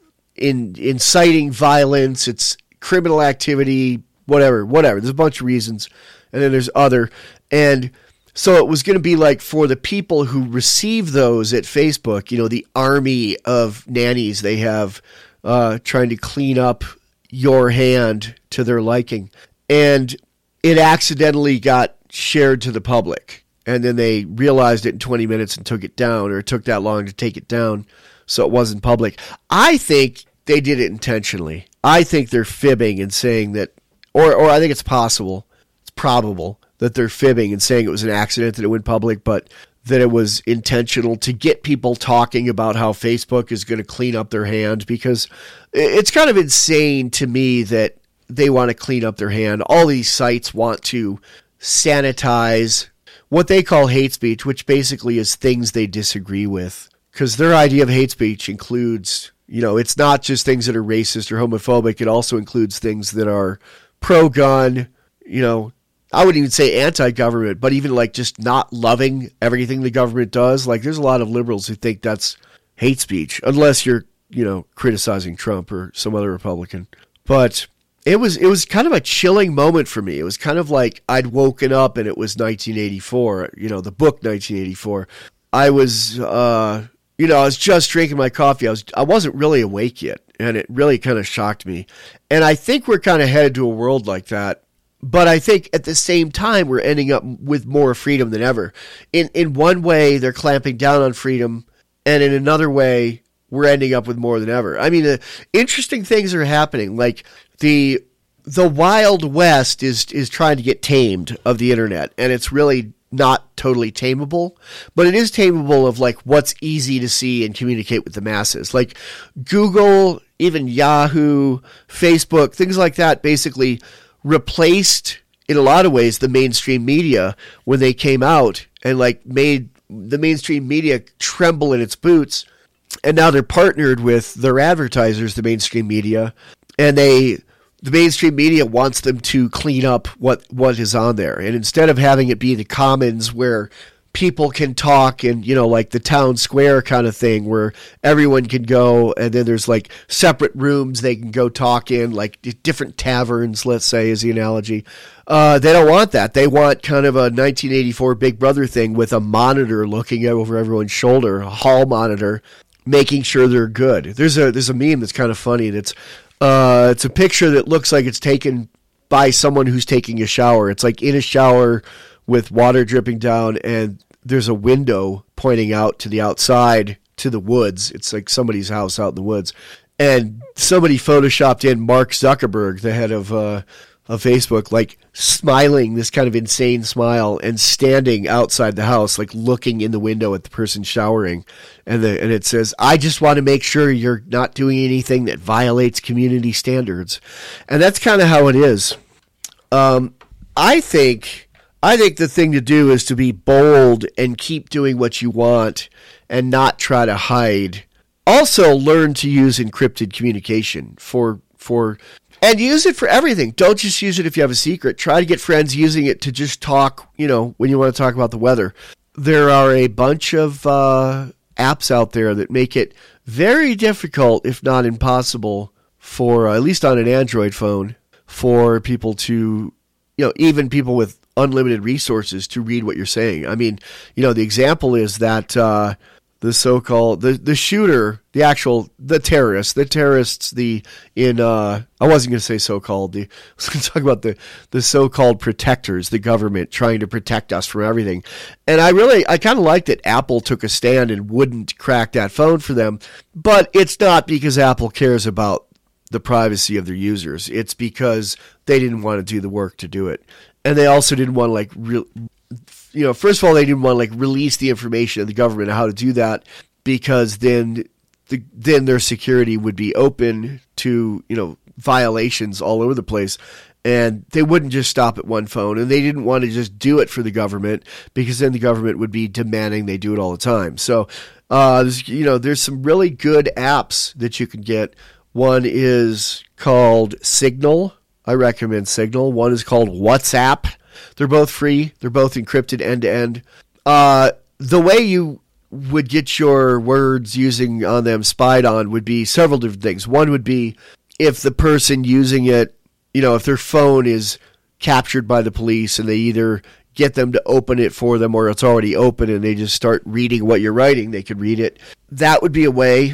A: inciting violence, it's criminal activity, whatever. There's a bunch of reasons. And then there's other. And so it was going to be like for the people who receive those at Facebook, the army of nannies they have trying to clean up your hand to their liking. And it accidentally got shared to the public. And then they realized it in 20 minutes and took it down, or it took that long to take it down so it wasn't public. I think they did it intentionally. I think they're fibbing and saying that, or I think it's possible, it's probable that they're fibbing and saying it was an accident that it went public, but that it was intentional to get people talking about how Facebook is going to clean up their hand, because it's kind of insane to me that they want to clean up their hand. All these sites want to sanitize what they call hate speech, which basically is things they disagree with, because their idea of hate speech includes, it's not just things that are racist or homophobic. It also includes things that are pro-gun, I wouldn't even say anti-government, but even like just not loving everything the government does. Like there's a lot of liberals who think that's hate speech, unless you're, criticizing Trump or some other Republican. But it was kind of a chilling moment for me. It was kind of like I'd woken up and it was 1984, the book 1984. I was, I was just drinking my coffee. I wasn't really awake yet, and it really kind of shocked me. And I think we're kind of headed to a world like that. But I think at the same time, we're ending up with more freedom than ever. In one way, they're clamping down on freedom, and in another way, we're ending up with more than ever. I mean, interesting things are happening. Like the Wild West is trying to get tamed of the internet, and it's really not totally tameable, but it is tameable of like what's easy to see and communicate with the masses. Like Google, even Yahoo, Facebook, things like that basically replaced in a lot of ways the mainstream media when they came out and like made the mainstream media tremble in its boots. And now they're partnered with their advertisers, the mainstream media, and the mainstream media wants them to clean up what is on there. And instead of having it be the commons where people can talk and, like the town square kind of thing where everyone can go and then there's like separate rooms they can go talk in, like different taverns, let's say, is the analogy. They don't want that. They want kind of a 1984 Big Brother thing with a monitor looking over everyone's shoulder, a hall monitor, making sure they're good. There's a meme that's kind of funny. It's a picture that looks like it's taken by someone who's taking a shower. It's like in a shower with water dripping down, and there's a window pointing out to the outside to the woods. It's like somebody's house out in the woods. And somebody photoshopped in Mark Zuckerberg, the head of Facebook, like smiling, this kind of insane smile, and standing outside the house, like looking in the window at the person showering. And it says, "I just want to make sure you're not doing anything that violates community standards." And that's kind of how it is. I think the thing to do is to be bold and keep doing what you want and not try to hide. Also, learn to use encrypted communication and use it for everything. Don't just use it if you have a secret. Try to get friends using it to just talk, when you want to talk about the weather. There are a bunch of apps out there that make it very difficult, if not impossible, for, at least on an Android phone, for people to, even people with unlimited resources to read what you're saying. I mean, the example is that the so-called, the shooter, the terrorists, I wasn't going to say so-called, I was going to talk about the so-called protectors, the government trying to protect us from everything. And I kind of like that Apple took a stand and wouldn't crack that phone for them, but it's not because Apple cares about the privacy of their users. It's because they didn't want to do the work to do it. And they also didn't want to first of all, they didn't want to release the information of the government on how to do that, because then their security would be open to, violations all over the place. And they wouldn't just stop at one phone, and they didn't want to just do it for the government, because then the government would be demanding they do it all the time. So, there's some really good apps that you can get. One is called Signal. I recommend Signal. One is called WhatsApp. They're both free. They're both encrypted end to end. The way you would get your words using on them spied on would be several different things. One would be if the person using it, if their phone is captured by the police and they either get them to open it for them or it's already open and they just start reading what you're writing, they could read it. That would be a way.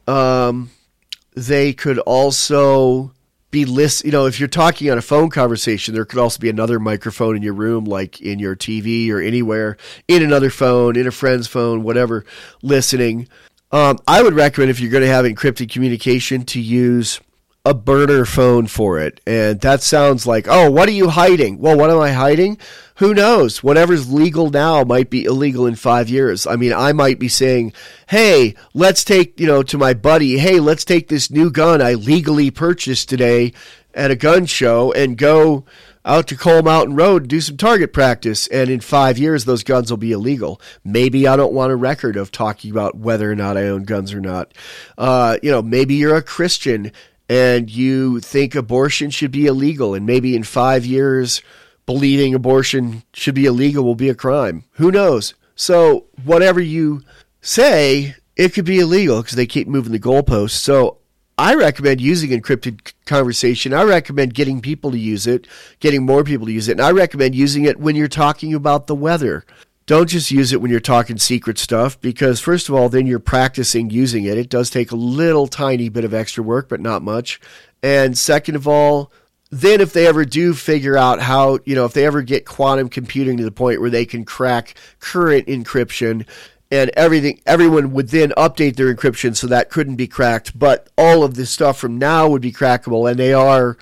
A: They could also be if you're talking on a phone conversation, there could also be another microphone in your room, like in your TV or anywhere, in another phone, in a friend's phone, whatever, listening. I would recommend, if you're going to have encrypted communication, to use a burner phone for it. And that sounds like, oh, what are you hiding? Well, what am I hiding? Who knows? Whatever's legal now might be illegal in 5 years. I mean, I might be saying, hey, let's take, to my buddy, hey, let's take this new gun I legally purchased today at a gun show and go out to Coal Mountain Road and do some target practice. And in 5 years, those guns will be illegal. Maybe I don't want a record of talking about whether or not I own guns or not. Maybe you're a Christian and you think abortion should be illegal, and maybe in 5 years, believing abortion should be illegal will be a crime. Who knows? So whatever you say, it could be illegal because they keep moving the goalposts. So I recommend using encrypted conversation. I recommend getting people to use it, getting more people to use it. And I recommend using it when you're talking about the weather. Don't just use it when you're talking secret stuff, because first of all, then you're practicing using it. It does take a little tiny bit of extra work, but not much. And second of all, then if they ever do figure out how, if they ever get quantum computing to the point where they can crack current encryption and everyone would then update their encryption so that couldn't be cracked. But all of this stuff from now would be crackable, and they are.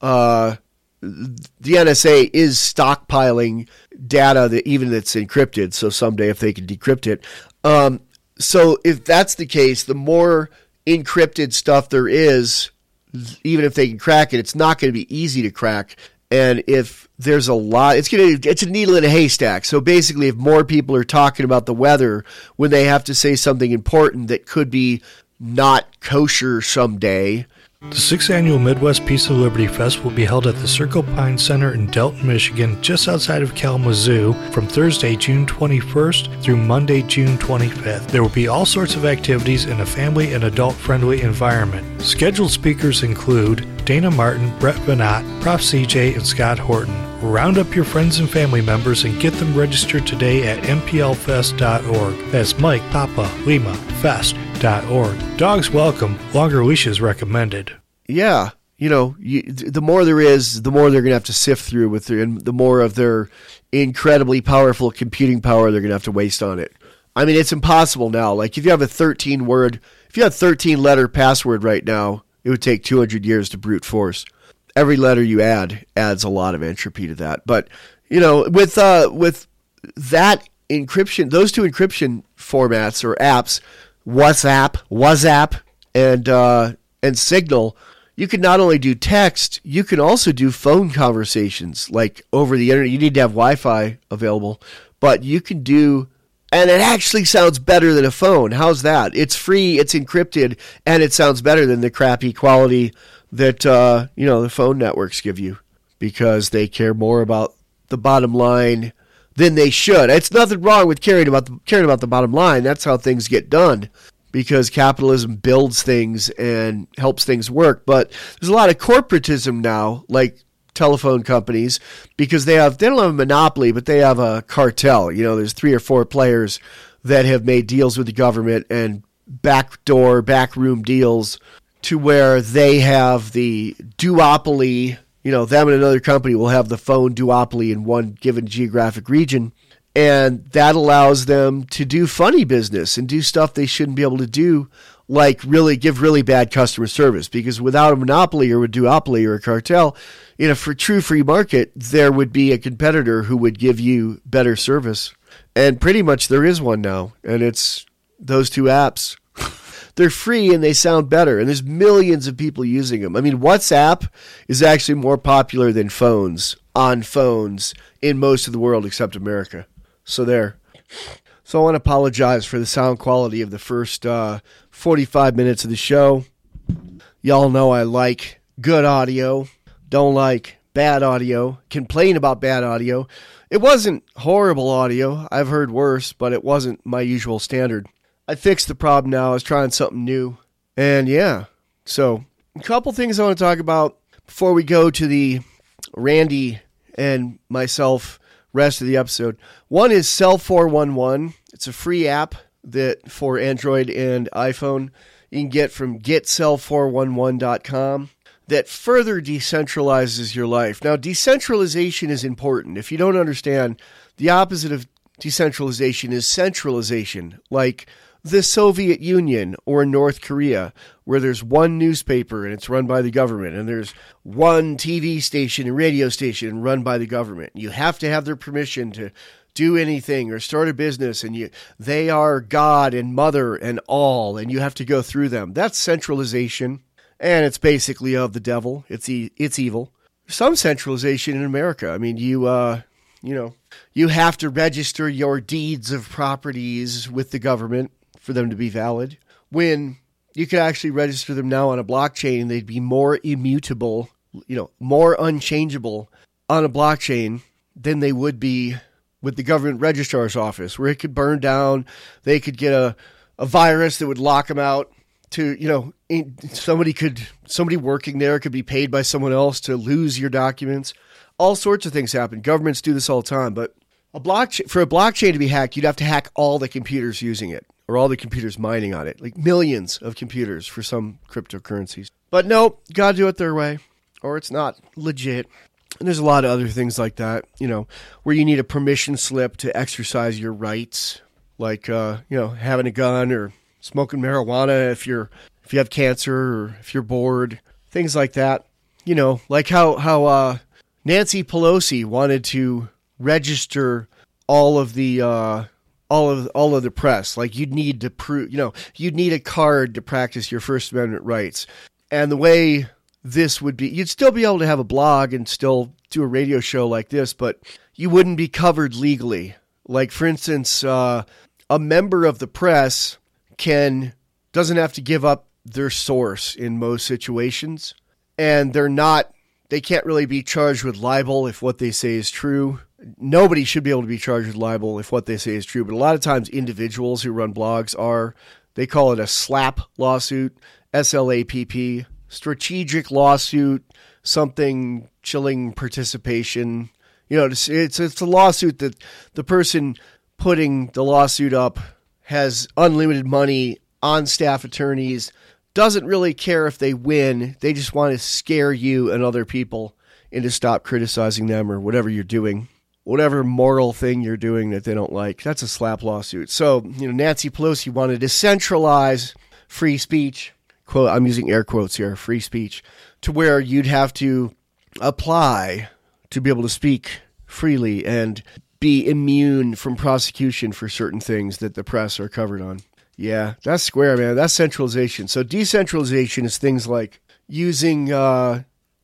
A: The NSA is stockpiling data that even that's encrypted. So someday, if they can decrypt it, so if that's the case, the more encrypted stuff there is, even if they can crack it, it's not going to be easy to crack. And if there's a lot, it's a needle in a haystack. So basically, if more people are talking about the weather when they have to say something important that could be not kosher someday.
C: The 6th Annual Midwest Peace and Liberty Fest will be held at the Circle Pine Center in Delton, Michigan, just outside of Kalamazoo, from Thursday, June 21st through Monday, June 25th. There will be all sorts of activities in a family and adult-friendly environment. Scheduled speakers include Dana Martin, Brett Venat, Prof. CJ, and Scott Horton. Round up your friends and family members and get them registered today at mplfest.org. That's Mike, Papa, Lima, Fest.org. Dogs welcome, longer leashes recommended.
A: Yeah, the more there is, the more they're going to have to sift through and the more of their incredibly powerful computing power they're going to have to waste on it. I mean, it's impossible now. Like if you have a 13-letter password right now, it would take 200 years to brute force. Every letter you add adds a lot of entropy to that. But, with that encryption, those two encryption formats or apps, WhatsApp and Signal, you can not only do text, you can also do phone conversations like over the internet. You need to have Wi-Fi available, but you can do, and it actually sounds better than a phone. How's that? It's free, it's encrypted, and it sounds better than the crappy quality that the phone networks give you because they care more about the bottom line than they should. It's nothing wrong with caring about the bottom line. That's how things get done because capitalism builds things and helps things work. But there's a lot of corporatism now, like telephone companies, because they don't have a monopoly, but they have a cartel. There's 3 or 4 players that have made deals with the government and backroom deals to where they have the duopoly, them and another company will have the phone duopoly in one given geographic region. And that allows them to do funny business and do stuff they shouldn't be able to do, like really give really bad customer service. Because without a monopoly or a duopoly or a cartel, in a true free market, there would be a competitor who would give you better service. And pretty much there is one now, and it's those two apps. They're free and they sound better, and there's millions of people using them. I mean, WhatsApp is actually more popular than phones in most of the world except America. So there. So I want to apologize for the sound quality of the first 45 minutes of the show. Y'all know I like good audio, don't like bad audio, complain about bad audio. It wasn't horrible audio. I've heard worse, but it wasn't my usual standard. I fixed the problem now. I was trying something new. And yeah, so a couple things I want to talk about before we go to the Randy and myself rest of the episode. One is Cell 411. It's a free app that for Android and iPhone you can get from getcell411.com that further decentralizes your life. Now, decentralization is important. If you don't understand, the opposite of decentralization is centralization, like the Soviet Union or North Korea, where there's one newspaper and it's run by the government, and there's one TV station and radio station run by the government. You have to have their permission to do anything or start a business, and they are God and mother and all, and you have to go through them. That's centralization, and it's basically of the devil. It's evil. Some centralization in America. I mean, you have to register your deeds of properties with the government for them to be valid, when you could actually register them now on a blockchain and they'd be more immutable, more unchangeable on a blockchain than they would be with the government registrar's office, where it could burn down. They could get a virus that would lock them out to, somebody working there could be paid by someone else to lose your documents. All sorts of things happen. Governments do this all the time, but for a blockchain to be hacked, you'd have to hack all the computers using it, or all the computers mining on it, like millions of computers for some cryptocurrencies. But no, you got to do it their way, or it's not legit. And there's a lot of other things like that, where you need a permission slip to exercise your rights. like having a gun or smoking marijuana if you have cancer or if you're bored, things like that. Like how Nancy Pelosi wanted to register all of the press. Like you'd need to prove, you'd need a card to practice your First Amendment rights. And the way this would be, you'd still be able to have a blog and still do a radio show like this, but you wouldn't be covered legally. Like, for instance, a member of the press doesn't have to give up their source in most situations, and they can't really be charged with libel if what they say is true. Nobody should be able to be charged with libel if what they say is true, but a lot of times individuals who run blogs they call it a SLAPP lawsuit, SLAPP, strategic lawsuit, something chilling participation. It's a lawsuit that the person putting the lawsuit up has unlimited money, on-staff attorneys, doesn't really care if they win. They just want to scare you and other people into stop criticizing them or whatever you're doing, whatever moral thing you're doing that they don't like. That's a SLAPP lawsuit. So, Nancy Pelosi wanted to centralize free speech, quote, I'm using air quotes here, free speech, to where you'd have to apply to be able to speak freely and be immune from prosecution for certain things that the press are covered on. Yeah, that's square, man. That's centralization. So decentralization is things like using encrypted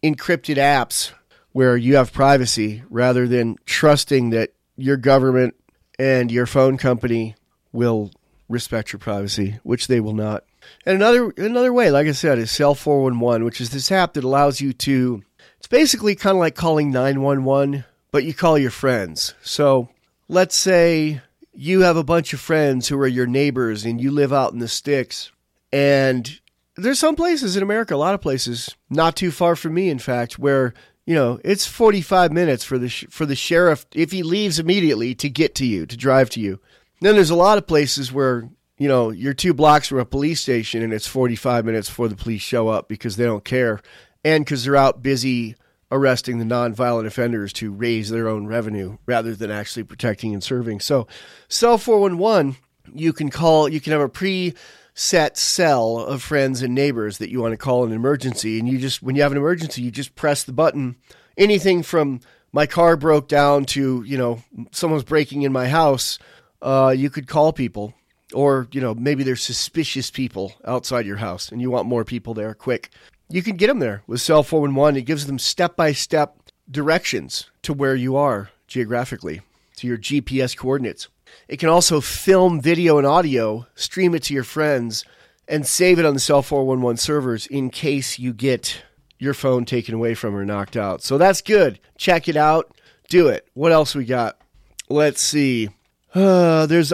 A: apps where you have privacy rather than trusting that your government and your phone company will respect your privacy, which they will not. And another way, like I said, is Cell 411, which is this app that allows you to, it's basically kind of like calling 911, but you call your friends. So let's say you have a bunch of friends who are your neighbors and you live out in the sticks. And there's some places in America, a lot of places, not too far from me, in fact, where, it's 45 minutes for the sheriff, if he leaves immediately, to get to you, to drive to you. Then there's a lot of places where, you're 2 blocks from a police station and it's 45 minutes before the police show up because they don't care. And because they're out busy arresting the nonviolent offenders to raise their own revenue rather than actually protecting and serving. So Cell 411, you can have a preset cell of friends and neighbors that you want to call an emergency. And when you have an emergency, you just press the button. Anything from my car broke down to, someone's breaking in my house, you could call people. Or, maybe there's suspicious people outside your house and you want more people there quick. You can get them there with Cell 411. It gives them step-by-step directions to where you are geographically, to your GPS coordinates. It can also film video and audio, stream it to your friends, and save it on the Cell 411 servers in case you get your phone taken away from or knocked out. So that's good. Check it out. Do it. What else we got? Let's see. This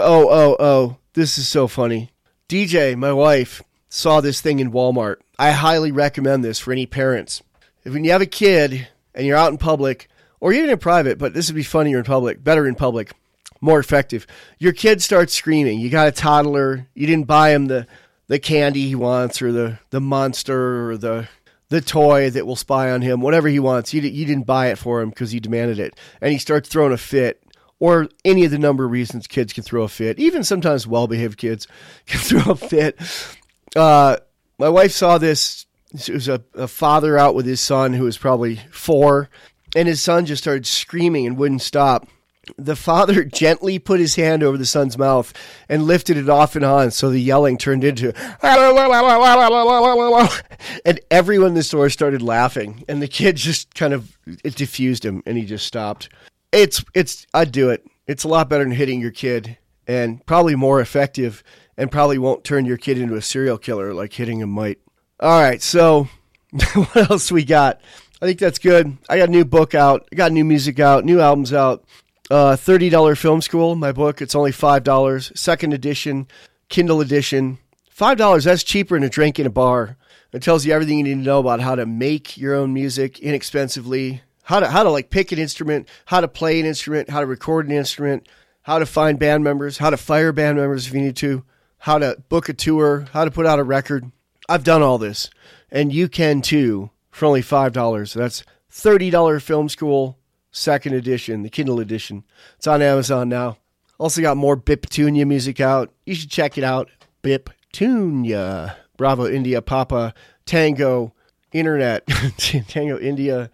A: is so funny. DJ, my wife, saw this thing in Walmart. I highly recommend this for any parents. When you have a kid and you're out in public, or even in private, but this would be funnier in public, better in public, more effective. Your kid starts screaming. You got a toddler. You didn't buy him the candy he wants or the monster or the toy that will spy on him, whatever he wants. You didn't buy it for him because he demanded it. And he starts throwing a fit. Or any of the number of reasons kids can throw a fit. Even sometimes well-behaved kids can throw a fit. My wife saw this. It was a father out with his son who was probably 4, and his son just started screaming and wouldn't stop. The father gently put his hand over the son's mouth and lifted it off and on, so the yelling turned into and everyone in the store started laughing, and the kid just it diffused him, and he just stopped. I'd do it. It's a lot better than hitting your kid, and probably more effective, and probably won't turn your kid into a serial killer like hitting him might. All right, so what else we got? I think that's good. I got a new book out. I got new music out, new albums out. $30 Film School, my book. It's only $5. Second edition, Kindle edition. $5, that's cheaper than a drink in a bar. It tells you everything you need to know about how to make your own music inexpensively, how to like pick an instrument, how to play an instrument, how to record an instrument, how to find band members, how to fire band members if you need to, how to book a tour, how to put out a record. I've done all this, and you can too for only $5. That's $30 Film School, second edition, the Kindle edition. It's on Amazon now. Also got more Biptunia music out. You should check it out. Biptunia. Bravo, India, Papa, Tango, Internet. Tango, India,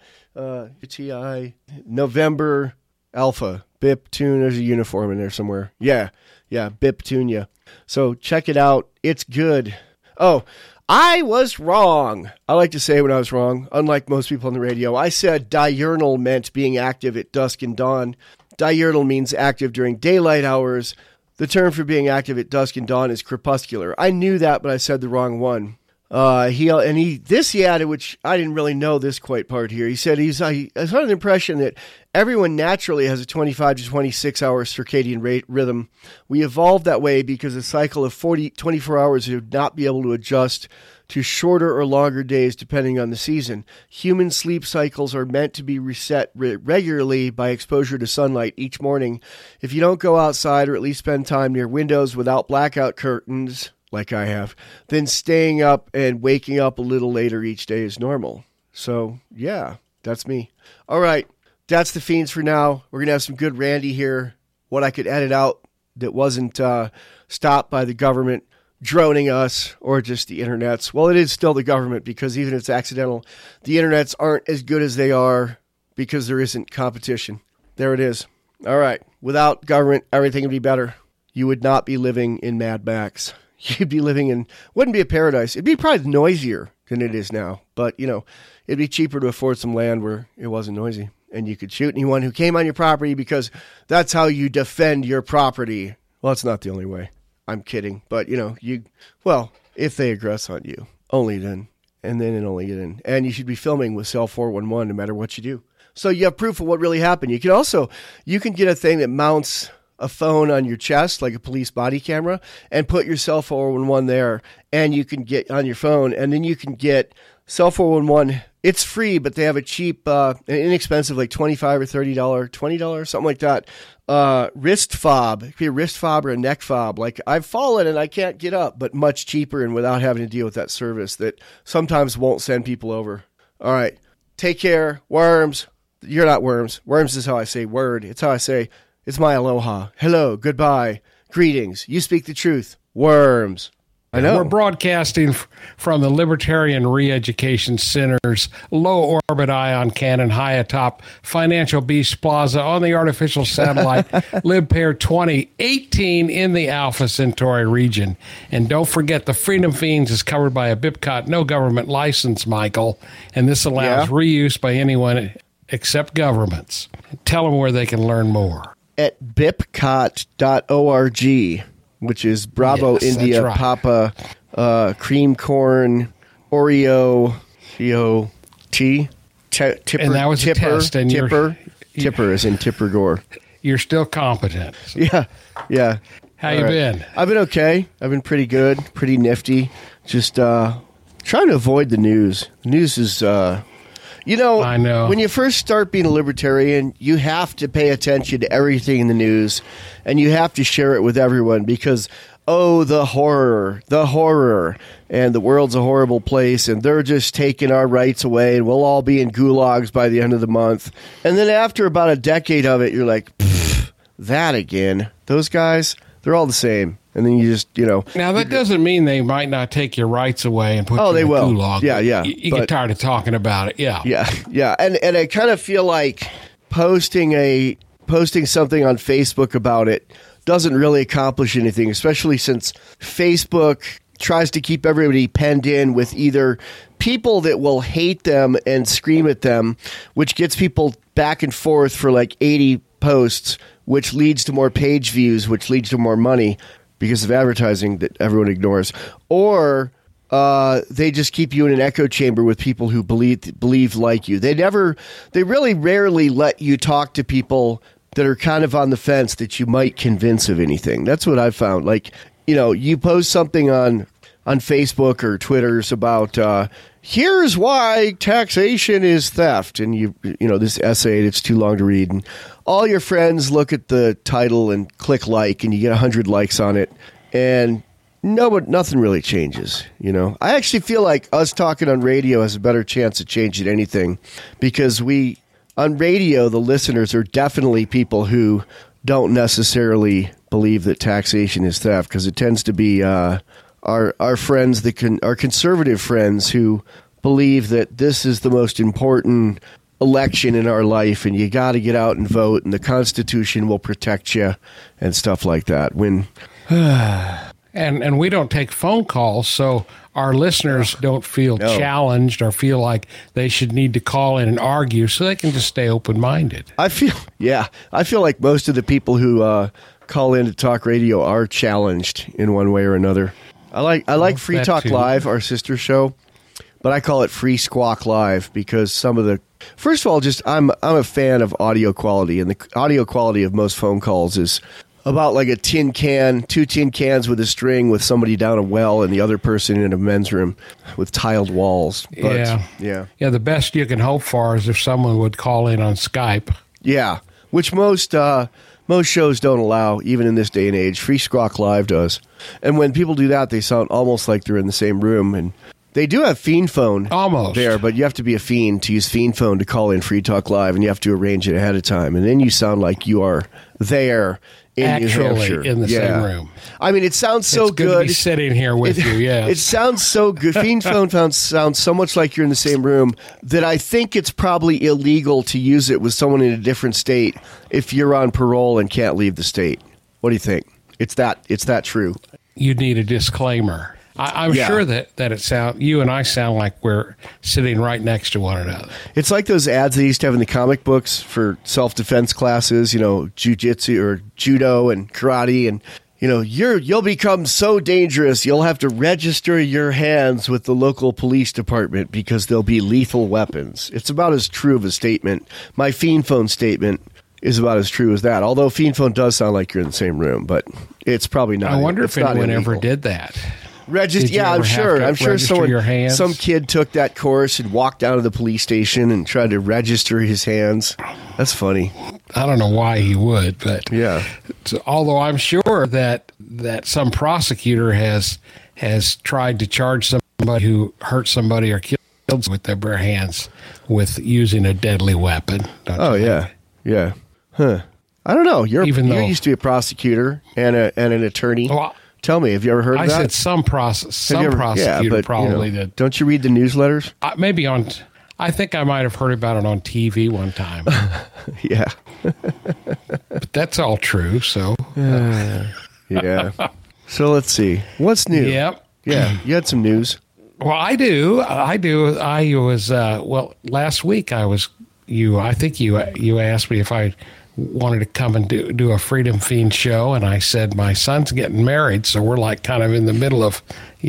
A: TI, November, Alpha. Biptune. There's a uniform in there somewhere. Yeah, Biptunia. So check it out. It's good. Oh, I was wrong. I like to say when I was wrong, unlike most people on the radio. I said diurnal meant being active at dusk and dawn. Diurnal means active during daylight hours. The term for being active at dusk and dawn is crepuscular. I knew that, but I said the wrong one. He added, which I didn't really know this quite part here. He said I had an impression that everyone naturally has a 25 to 26 hour circadian rhythm. We evolved that way because a cycle of 24 hours would not be able to adjust to shorter or longer days depending on the season. Human sleep cycles are meant to be reset regularly by exposure to sunlight each morning. If you don't go outside or at least spend time near windows without blackout curtains, like I have, then staying up and waking up a little later each day is normal. So, yeah, that's me. All right, that's the Fiends for now. We're going to have some good Randy here. What I could edit out that wasn't stopped by the government droning us or just the internets. Well, it is still the government because even if it's accidental, the internets aren't as good as they are because there isn't competition. There it is. All right, without government, everything would be better. You would not be living in Mad Max. You'd be living in, wouldn't be a paradise. It'd be probably noisier than it is now. But, it'd be cheaper to afford some land where it wasn't noisy. And you could shoot anyone who came on your property because that's how you defend your property. Well, that's not the only way. I'm kidding. But, if they aggress on you, only then. And you should be filming with Cell 411 no matter what you do. So you have proof of what really happened. You can get a thing that mounts a phone on your chest, like a police body camera, and put your Cell 411 there, and you can get on your phone, and then you can get Cell 411. It's free, but they have a cheap, inexpensive, like $25 or $30, $20, something like that, wrist fob. It could be a wrist fob or a neck fob. Like, I've fallen and I can't get up, but much cheaper and without having to deal with that service that sometimes won't send people over. All right. Take care. Worms. You're not worms. Worms is how I say word. It's how I say, it's my aloha. Hello, goodbye, greetings. You speak the truth. Worms. I know.
D: We're broadcasting from the Libertarian Re-Education Center's low orbit ion cannon high atop Financial Beast Plaza on the artificial satellite LibPair 2018 in the Alpha Centauri region. And don't forget, the Freedom Fiends is covered by a BIPCOT no government license, Michael, and this allows reuse by anyone except governments. Tell them where they can learn more.
A: At bipcot.org, which is Bravo, India, right. Papa, cream corn, Oreo, T, Tipper,
D: and that was
A: Tipper,
D: a test, and
A: Tipper is in Tipper Gore.
D: You're still competent.
A: Yeah.
D: How you been?
A: I've been okay. I've been pretty good, pretty nifty. Just trying to avoid the news. The news is... I know. When you first start being a libertarian, you have to pay attention to everything in the news, and you have to share it with everyone because, the horror, and the world's a horrible place, and they're just taking our rights away, and we'll all be in gulags by the end of the month. And then after about a decade of it, you're like, that again. Those guys, they're all the same. And then you just,
D: Now, that doesn't mean they might not take your rights away and put you in a gulag.
A: Yeah.
D: You get tired of talking about it. Yeah.
A: Yeah. And I kind of feel like posting something on Facebook about it doesn't really accomplish anything, especially since Facebook tries to keep everybody penned in with either people that will hate them and scream at them, which gets people back and forth for like 80 posts, which leads to more page views, which leads to more money because of advertising that everyone ignores, or they just keep you in an echo chamber with people who believe like you. They really rarely let you talk to people that are kind of on the fence that you might convince of anything. That's what I've found. Like, you post something on Facebook or Twitter's about here's why taxation is theft, and this essay that's too long to read, and all your friends look at the title and click like, and you get 100 likes on it, and nothing really changes. I actually feel like us talking on radio has a better chance of changing anything, because on radio, the listeners are definitely people who don't necessarily believe that taxation is theft, because it tends to be our friends, our conservative friends, who believe that this is the most important election in our life and you got to get out and vote and the Constitution will protect you and stuff like that. When
D: and we don't take phone calls, so our listeners don't feel challenged or feel like they should need to call in and argue, so they can just stay open-minded.
A: I feel like most of the people who call in to talk radio are challenged in one way or another. I like Free Talk Live, our sister show, but I call it Free Squawk Live because first of all, I'm a fan of audio quality, and the audio quality of most phone calls is about like a tin can, 2 tin cans with a string with somebody down a well and the other person in a men's room with tiled walls. But, yeah.
D: The best you can hope for is if someone would call in on Skype.
A: Yeah, which most shows don't allow, even in this day and age. Free Squawk Live does. And when people do that, they sound almost like they're in the same room. And they do have Fiend Phone there, but you have to be a fiend to use Fiend Phone to call in Free Talk Live, and you have to arrange it ahead of time. And then you sound like you are there in New Hampshire.
D: In the same room.
A: I mean, it sounds so
D: good. To be sitting here with you, yeah.
A: It sounds so good. Fiend Phone sounds so much like you're in the same room that I think it's probably illegal to use it with someone in a different state if you're on parole and can't leave the state. What do you think? It's that true.
D: You'd need a disclaimer. I'm sure that you and I sound like we're sitting right next to one another.
A: It's like those ads they used to have in the comic books for self-defense classes, jiu-jitsu or judo and karate, and you'll become so dangerous you'll have to register your hands with the local police department because they'll be lethal weapons. It's about as true of a statement. My Fiend Phone statement is about as true as that. Although Fiend Phone does sound like you're in the same room, but it's probably not.
D: I wonder if anyone ever did that.
A: I'm sure some kid took that course and walked down to the police station and tried to register his hands. That's funny.
D: I don't know why he would, but
A: yeah.
D: Although I'm sure that some prosecutor has tried to charge somebody who hurt somebody or killed with their bare hands with using a deadly weapon.
A: Yeah. Huh. I don't know. You used to be a prosecutor and an attorney.
D: Well,
A: tell me, have you ever heard of that?
D: I said some prosecutor probably did.
A: Don't you read the newsletters?
D: Maybe I think I might have heard about it on TV one time.
A: Yeah.
D: But that's all true, so.
A: Yeah. So let's see. What's new?
D: Yep.
A: Yeah, you had some news.
D: Well, I do. I was, last week I think you asked me if I wanted to come and do a Freedom Fiend show, and I said my son's getting married, so we're like kind of in the middle of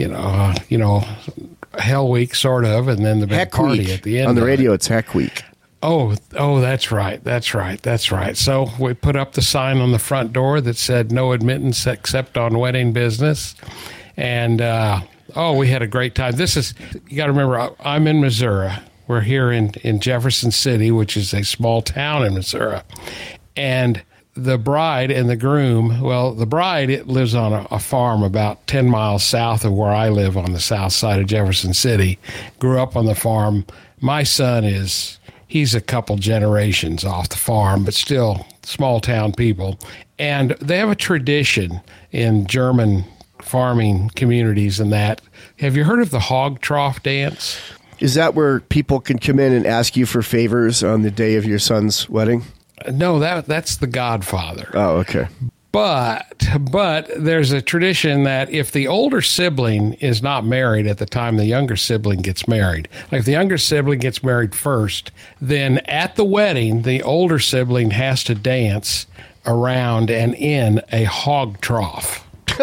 D: Hell Week sort of, and then the big party at the end.
A: On the radio, it's Heck Week.
D: Oh, that's right. So we put up the sign on the front door that said no admittance except on wedding business, and we had a great time. You got to remember, I'm in Missouri. We're here in Jefferson City, which is a small town in Missouri. And the bride and the groom, the bride lives on a farm about 10 miles south of where I live on the south side of Jefferson City. Grew up on the farm. My son he's a couple generations off the farm, but still small town people. And they have a tradition in German farming communities and that. Have you heard of the hog trough dance?
A: Is that where people can come in and ask you for favors on the day of your son's wedding?
D: No, that's the Godfather.
A: Oh, okay.
D: But there's a tradition that if the older sibling is not married at the time the younger sibling gets married, like if the younger sibling gets married first, then at the wedding, the older sibling has to dance around and in a hog trough.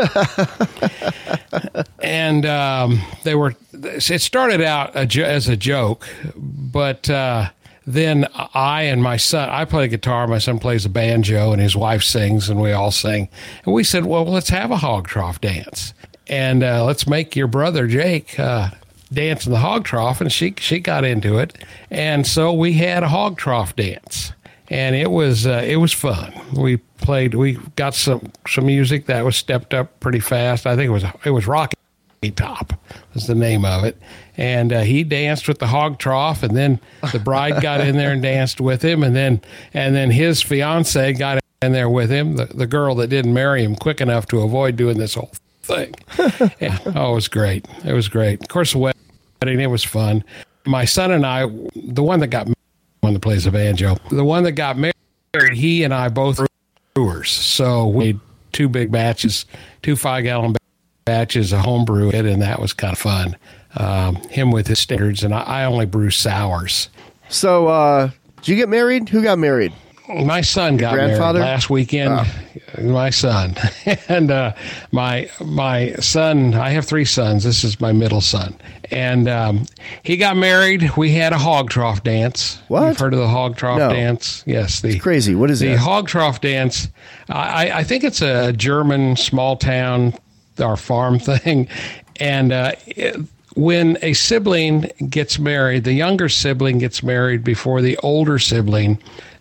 D: And it started out as a joke, but then I play guitar, my son plays a banjo, and his wife sings, and we all sing. And we said, well, let's have a hog trough dance, and let's make your brother Jake dance in the hog trough. And she got into it, and so we had a hog trough dance. And it was fun. We got some music that was stepped up pretty fast. I think it was Rocky Top was the name of it. And he danced with the hog trough, and then the bride got in there and danced with him, and then his fiance got there with him, the girl that didn't marry him quick enough to avoid doing this whole thing. Yeah. Oh, it was great. It was great. Of course, the wedding, it was fun. My son and I, the one that got married, one that plays the banjo, the one that got married, he and I both were brewers. So we made 2 big batches, 2 5-gallon batches of homebrew, and that was kind of fun. Him with his standards, and I only brew sours.
A: So, did you get married? Who got married?
D: My son got married last weekend. My son. And my son, I have 3 sons. This is my middle son. And he got married. We had a hog trough dance.
A: What?
D: You've heard of the hog trough dance? Yes.
A: It's crazy. What is
D: the
A: that?
D: The hog trough dance, I think it's a German small town or farm thing. And when a sibling gets married, the younger sibling gets married before the older sibling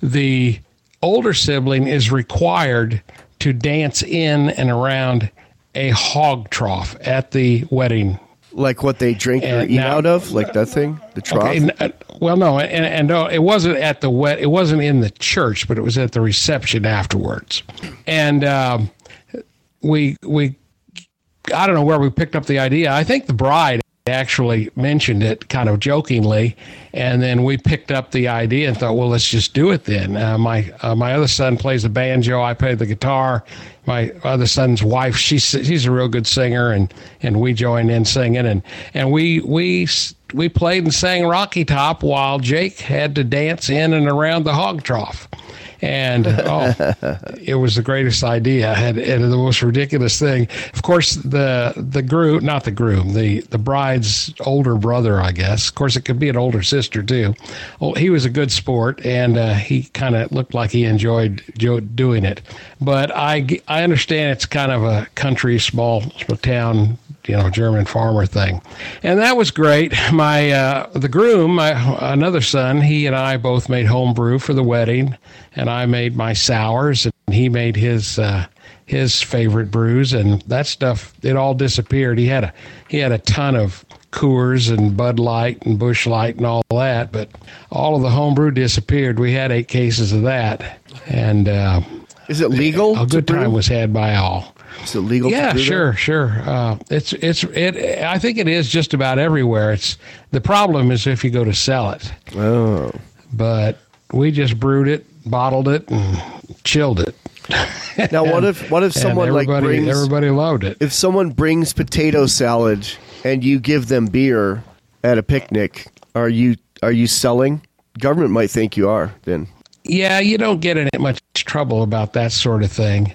D: is required to dance in and around a hog trough at the wedding.
A: Like what they drink or eat out of? Like that thing? The trough?
D: Okay, well, no, and no, it wasn't at the it wasn't in the church, but it was at the reception afterwards. And we I don't know where we picked up the idea. I think the bride actually mentioned it kind of jokingly, and then we picked up the idea and thought, well, let's just do it then. My other son plays the banjo, I play the guitar. My other son's wife, she's a real good singer, and we joined in singing, and we played and sang Rocky Top while Jake had to dance in and around the hog trough. And it was the greatest idea, and the most ridiculous thing. Of course, the bride's older brother, I guess. Of course, it could be an older sister too. Well, he was a good sport, and he kind of looked like he enjoyed doing it. But I understand it's kind of a country, small town, German farmer thing. And that was great. The groom, another son, he and I both made home brew for the wedding, and I made my sours, and he made his favorite brews, and that stuff, it all disappeared. He had a ton of Coors and Bud Light and Busch Light and all that, but all of the home brew disappeared. We had 8 cases of that, and
A: is it legal?
D: A good time was had by all.
A: Is it legal?
D: Yeah,
A: to do
D: sure. I think it is just about everywhere. The problem is if you go to sell it.
A: Oh.
D: But we just brewed it, bottled it, and chilled it.
A: Now, what if someone brings?
D: Everybody loved it.
A: If someone brings potato salad and you give them beer at a picnic, are you selling? Government might think you are then.
D: Yeah, you don't get in much trouble about that sort of thing.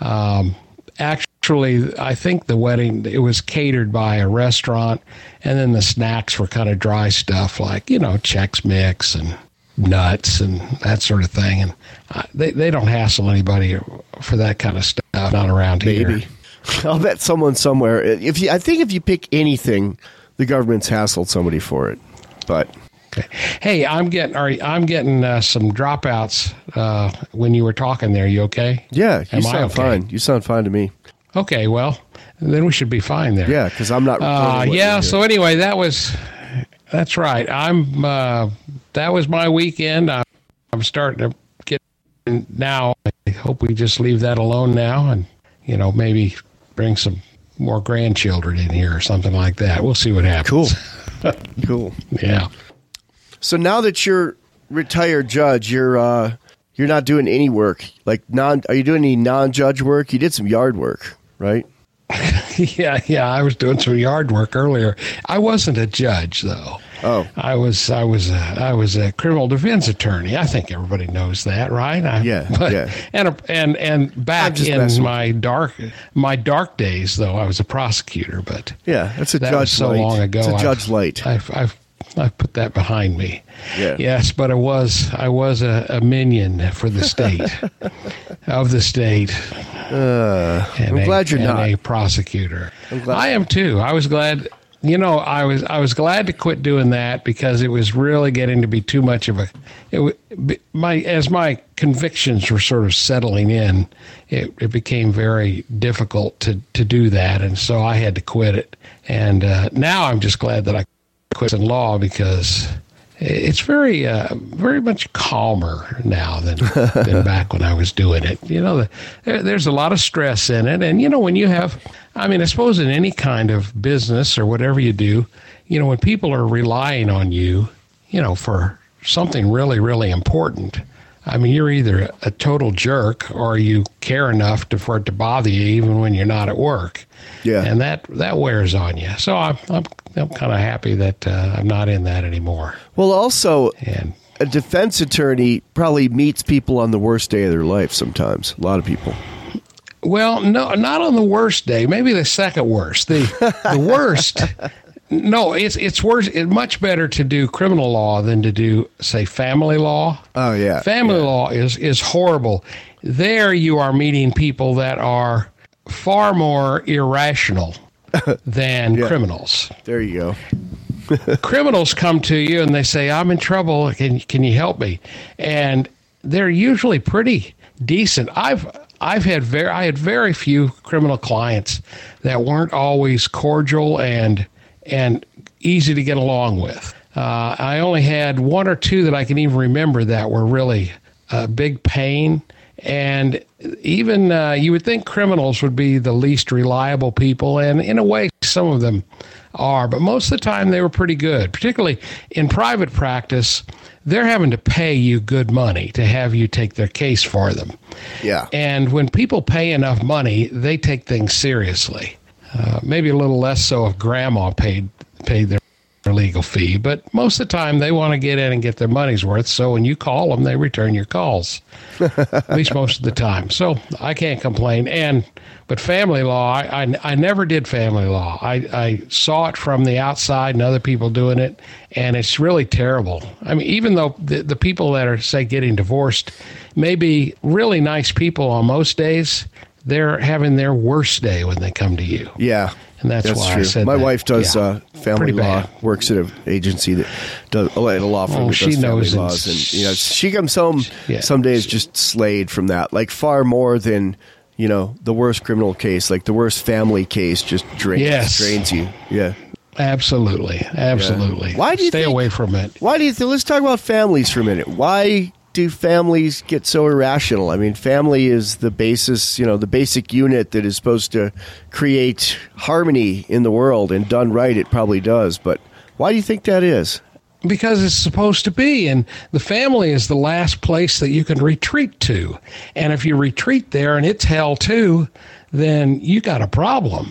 D: Actually, I think the wedding, it was catered by a restaurant, and then the snacks were kind of dry stuff like, Chex Mix and nuts and that sort of thing. And they don't hassle anybody for that kind of stuff, not around here.
A: Maybe. I'll bet someone somewhere. I think if you pick anything, the government's hassled somebody for it. But
D: okay. Hey, I'm getting some dropouts when you were talking there. You okay?
A: Yeah, you sound fine. You sound fine to me.
D: Okay, well, then we should be fine there.
A: Yeah, because I'm not.
D: Yeah. So anyway, that's right. That was my weekend. I'm starting to get now. I hope we just leave that alone now, and maybe bring some more grandchildren in here or something like that. We'll see what happens.
A: Cool.
D: Yeah.
A: So now that you're retired judge, you're not doing any work. Are you doing any non-judge work? You did some yard work, right?
D: Yeah. I was doing some yard work earlier. I wasn't a judge though.
A: Oh,
D: I was a criminal defense attorney. I think everybody knows that, right?
A: Yeah.
D: And back in my dark days, though, I was a prosecutor. But
A: yeah, that's a
D: that
A: judge
D: was so
A: light.
D: long ago.
A: It's a judge light.
D: I've put that behind me.
A: Yeah.
D: Yes, but I was a minion for the state of the state.
A: I'm glad you're not
D: a prosecutor. I am too. I was glad. I was glad to quit doing that because it was really getting to be too much of as my convictions were sort of settling in, it became very difficult to do that, and so I had to quit it. And now I'm just glad that I quit in law because it's very much calmer now than back when I was doing it. There's a lot of stress in it. And, when you have, I suppose in any kind of business or whatever you do, when people are relying on you, for something really, really important, you're either a total jerk or you care enough for it to bother you even when you're not at work.
A: Yeah.
D: And that wears on you. So I'm kind of happy that I'm not in that anymore.
A: Well, also,
D: And
A: a defense attorney probably meets people on the worst day of their life sometimes. A lot of people.
D: well, no, not on the worst day. Maybe the second worst. The worst. No, it's worse. It's much better to do criminal law than to do, say, family law.
A: Oh, yeah.
D: Family law is horrible. There you are meeting people that are far more irrational than criminals.
A: There you go.
D: Criminals come to you and they say, "I'm in trouble. Can you help me?" And they're usually pretty decent. I had very few criminal clients that weren't always cordial and easy to get along with. I only had one or two that I can even remember that were really a big pain. And even you would think criminals would be the least reliable people, and in a way, some of them are. But most of the time, they were pretty good. Particularly in private practice, they're having to pay you good money to have you take their case for them.
A: Yeah.
D: And when people pay enough money, they take things seriously. Maybe a little less so if grandma paid their legal fee, but most of the time they want to get in and get their money's worth. So when you call them, they return your calls, at least most of the time. So I can't complain. But family law, I never did family law. I saw it from the outside and other people doing it, and it's really terrible. Even though the people that are, say, getting divorced may be really nice people on most days, they're having their worst day when they come to you.
A: Yeah.
D: And that's why
A: true.
D: I said
A: my
D: that.
A: wife does family law,
D: bad.
A: works at an agency that does at a law firm that
D: she
A: does family
D: knows
A: laws, and she comes home some days just slayed from that, like far more than the worst criminal case, like the worst family case, just drains you. Yeah, absolutely.
D: Yeah.
A: Why do you
D: stay away from it?
A: Why do you think? Let's talk about families for a minute. Why do families get so irrational? Family is the basis, the basic unit that is supposed to create harmony in the world, and done right, it probably does. But why do you think that is?
D: Because it's supposed to be, and the family is the last place that you can retreat to. And if you retreat there and it's hell too, then you got a problem.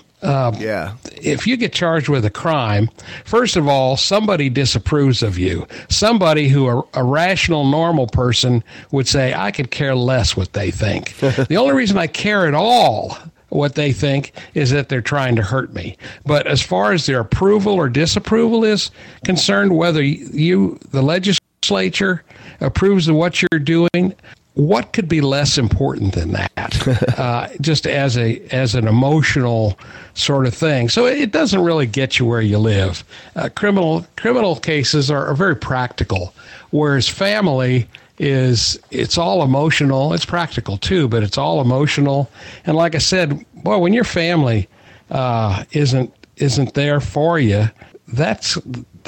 D: If you get charged with a crime, first of all, somebody disapproves of you. Somebody who a rational, normal person would say, I could care less what they think. The only reason I care at all what they think is that they're trying to hurt me. But as far as their approval or disapproval is concerned, whether the legislature approves of what you're doing, what could be less important than that? Just as an emotional sort of thing. So it doesn't really get you where you live. Criminal cases are very practical, whereas family it's all emotional. It's practical too, but it's all emotional. And like I said, boy, when your family isn't there for you, that's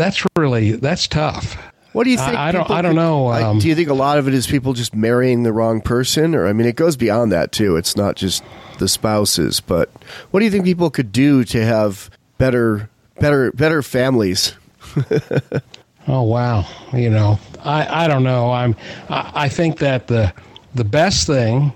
D: tough.
A: What do you think?
D: I don't know.
A: Do you think a lot of it is people just marrying the wrong person? Or, it goes beyond that, too. It's not just the spouses. But what do you think people could do to have better families?
D: Oh, wow. I don't know. I think that the best thing,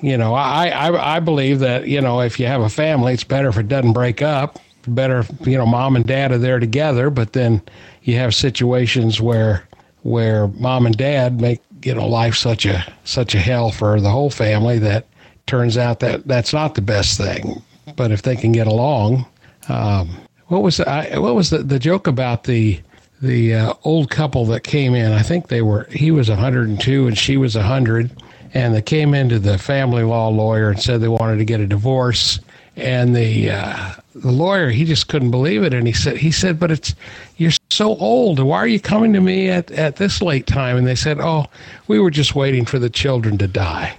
D: I believe that, if you have a family, it's better if it doesn't break up. Better if, mom and dad are there together, but then you have situations where mom and dad make life such a hell for the whole family that turns out that that's not the best thing. But if they can get along, what was the joke about the old couple that came in? I think he was 102 and she was 100, and they came into the family law lawyer and said they wanted to get a divorce. And the lawyer, he just couldn't believe it, and he said, "But you're so old. Why are you coming to me at this late time?" And they said, "Oh, we were just waiting for the children to die."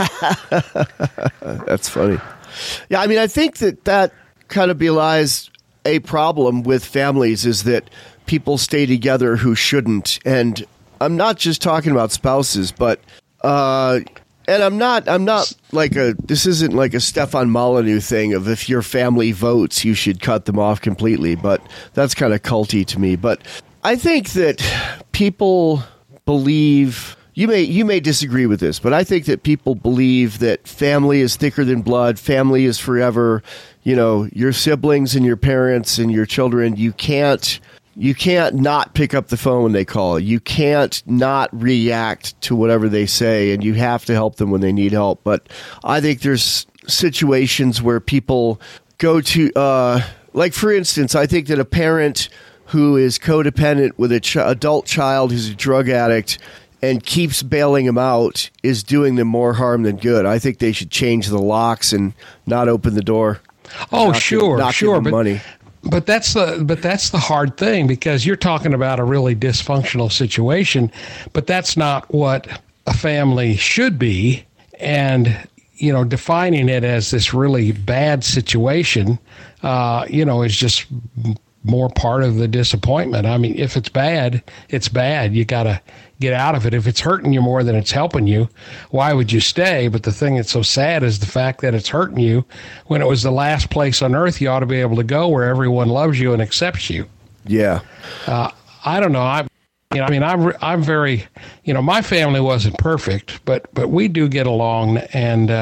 A: That's funny. Yeah, I think that kind of belies a problem with families, is that people stay together who shouldn't. And I'm not just talking about spouses, but and I'm not like this isn't like a Stefan Molyneux thing of if your family votes, you should cut them off completely. But that's kind of culty to me. But I think that people believe, you may disagree with this, but I think that people believe that family is thicker than blood, family is forever. You know, your siblings and your parents and your children, you can't not pick up the phone when they call. You can't not react to whatever they say, and you have to help them when they need help. But I think there's situations where people go to, like for instance, I think that a parent who is codependent with an adult child who's a drug addict and keeps bailing them out is doing them more harm than good. I think they should change the locks and not open the door.
D: Oh, sure.
A: Money.
D: But that's the hard thing, because you're talking about a really dysfunctional situation, but that's not what a family should be. And, you know, defining it as this really bad situation, is just more part of the disappointment. I mean, if it's bad, it's bad. You got to get out of it. If it's hurting you more than it's helping you, why would you stay? But the thing that's so sad is the fact that it's hurting you when it was the last place on earth you ought to be able to go, where everyone loves you and accepts you.
A: Yeah.
D: I don't know. I'm very, my family wasn't perfect, but we do get along, and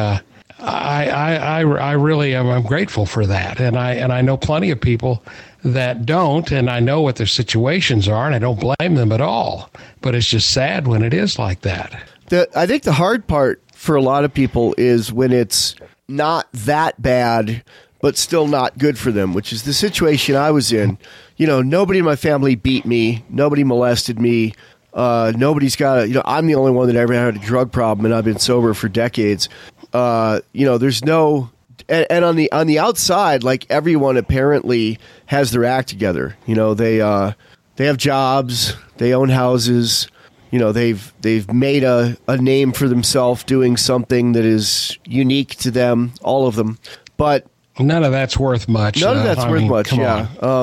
D: I really am. I'm grateful for that, and I know plenty of people that don't, and I know what their situations are, and I don't blame them at all. But it's just sad when it is like that.
A: I think the hard part for a lot of people is when it's not that bad, but still not good for them, which is the situation I was in. You know, nobody in my family beat me. Nobody molested me. Nobody's got I'm the only one that ever had a drug problem, and I've been sober for decades. There's no... And on the outside, like, everyone apparently has their act together. You know, they have jobs, they own houses. You know, they've made a name for themselves doing something that is unique to them, all of them. But
D: none of that's worth much.
A: None of that's worth much. Yeah.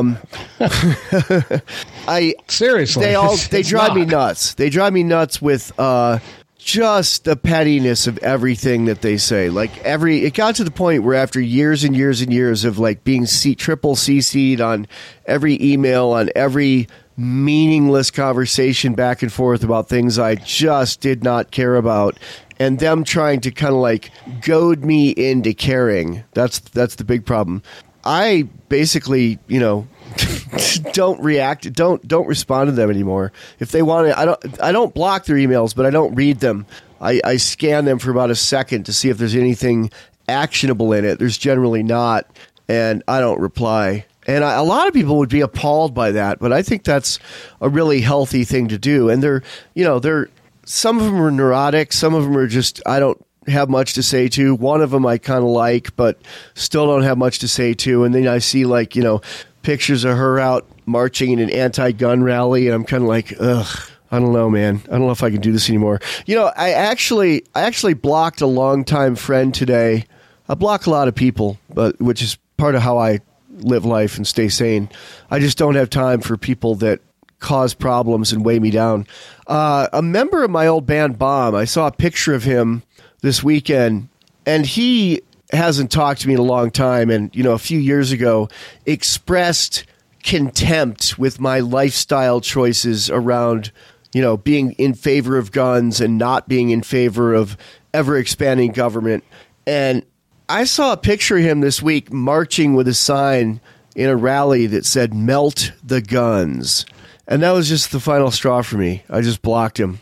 D: Seriously,
A: they drive me nuts. They drive me nuts with just the pettiness of everything that they say. Like, it got to the point where after years and years and years of like being triple CC'd on every email, on every meaningless conversation back and forth about things I just did not care about, and them trying to kind of like goad me into caring. That's the big problem. I basically, don't react, don't respond to them anymore. If they want to, I don't block their emails, but I don't read them. I scan them for about a second to see if there's anything actionable in it. There's generally not, and I don't reply. And a lot of people would be appalled by that, but I think that's a really healthy thing to do. And they're some of them are neurotic, some of them are just, I don't have much to say to. One of them I kind of like, but still don't have much to say to. And then I see pictures of her out marching in an anti-gun rally, and I'm kind of like, ugh, I don't know, man. I don't know if I can do this anymore. I actually blocked a longtime friend today. I block a lot of people, which is part of how I live life and stay sane. I just don't have time for people that cause problems and weigh me down. A member of my old band, Bomb, I saw a picture of him this weekend, and he hasn't talked to me in a long time, and a few years ago expressed contempt with my lifestyle choices around being in favor of guns and not being in favor of ever expanding government. And I saw a picture of him this week marching with a sign in a rally that said "Melt the guns," and that was just the final straw for me. I just blocked him.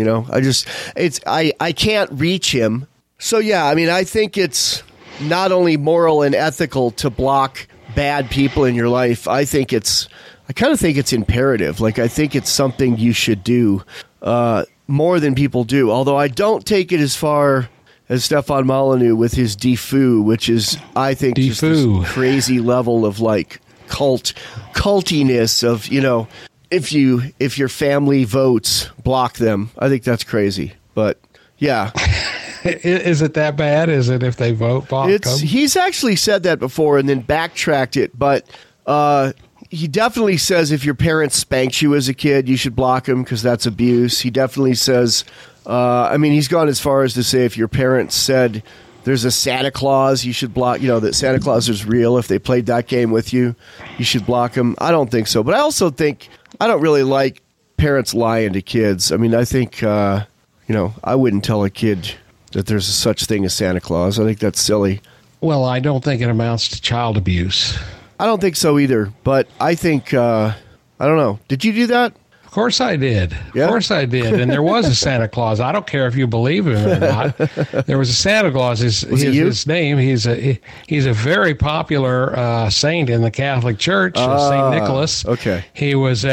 A: I can't reach him. So yeah, I mean, I think it's not only moral and ethical to block bad people in your life. I kind of think it's imperative. Like, I think it's something you should do more than people do. Although I don't take it as far as Stefan Molyneux with his defoo, which is, I think, just this crazy level of like cultiness of, if your family votes, block them. I think that's crazy. But yeah.
D: Is it that bad? Is it if they vote, block them?
A: He's actually said that before and then backtracked it. But He definitely says if your parents spanked you as a kid, you should block them because that's abuse. He definitely says, he's gone as far as to say if your parents said there's a Santa Claus, you should block, that Santa Claus is real. If they played that game with you, you should block them. I don't think so. But I also think I don't really like parents lying to kids. I mean, I think, I wouldn't tell a kid that there's such thing as Santa Claus. I think that's silly.
D: Well, I don't think it amounts to child abuse.
A: I don't think so either, but I think, I don't know. Did you do that?
D: Of course I did.
A: Yeah?
D: Of course I did. And there was a Santa Claus. I don't care if you believe him or not. There was a Santa Claus. His name, he's a very popular saint in the Catholic Church, St. Nicholas.
A: Okay.
D: He was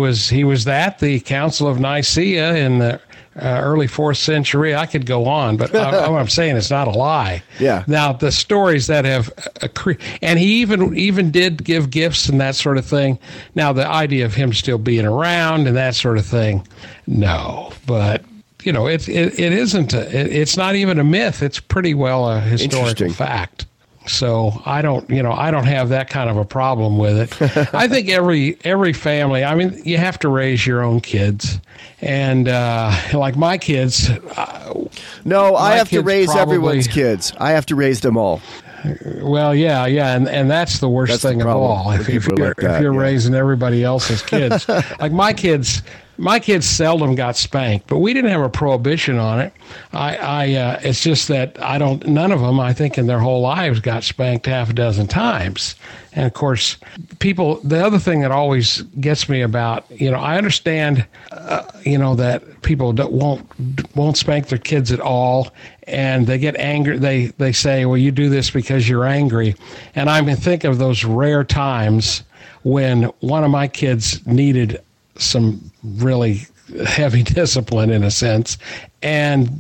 D: at the Council of Nicaea in the early 4th century. I could go on, but what I'm saying is not a lie.
A: Yeah.
D: Now, the stories that have and he even did give gifts and that sort of thing. Now, the idea of him still being around and that sort of thing, no. But it isn't. It's not even a myth. It's pretty well a historical fact. So I don't have that kind of a problem with it. I think every family, you have to raise your own kids. And like my kids.
A: No, I have to raise everyone's kids. I have to raise them all.
D: Well, yeah, and that's the worst thing of all. If you're raising everybody else's kids, like my kids seldom got spanked, but we didn't have a prohibition on it. It's just that none of them, I think, in their whole lives got spanked half a dozen times. And of course, the other thing that always gets me about, I understand, that people won't spank their kids at all, and they get angry. They say, well, you do this because you're angry. And I think of those rare times when one of my kids needed some really heavy discipline in a sense, and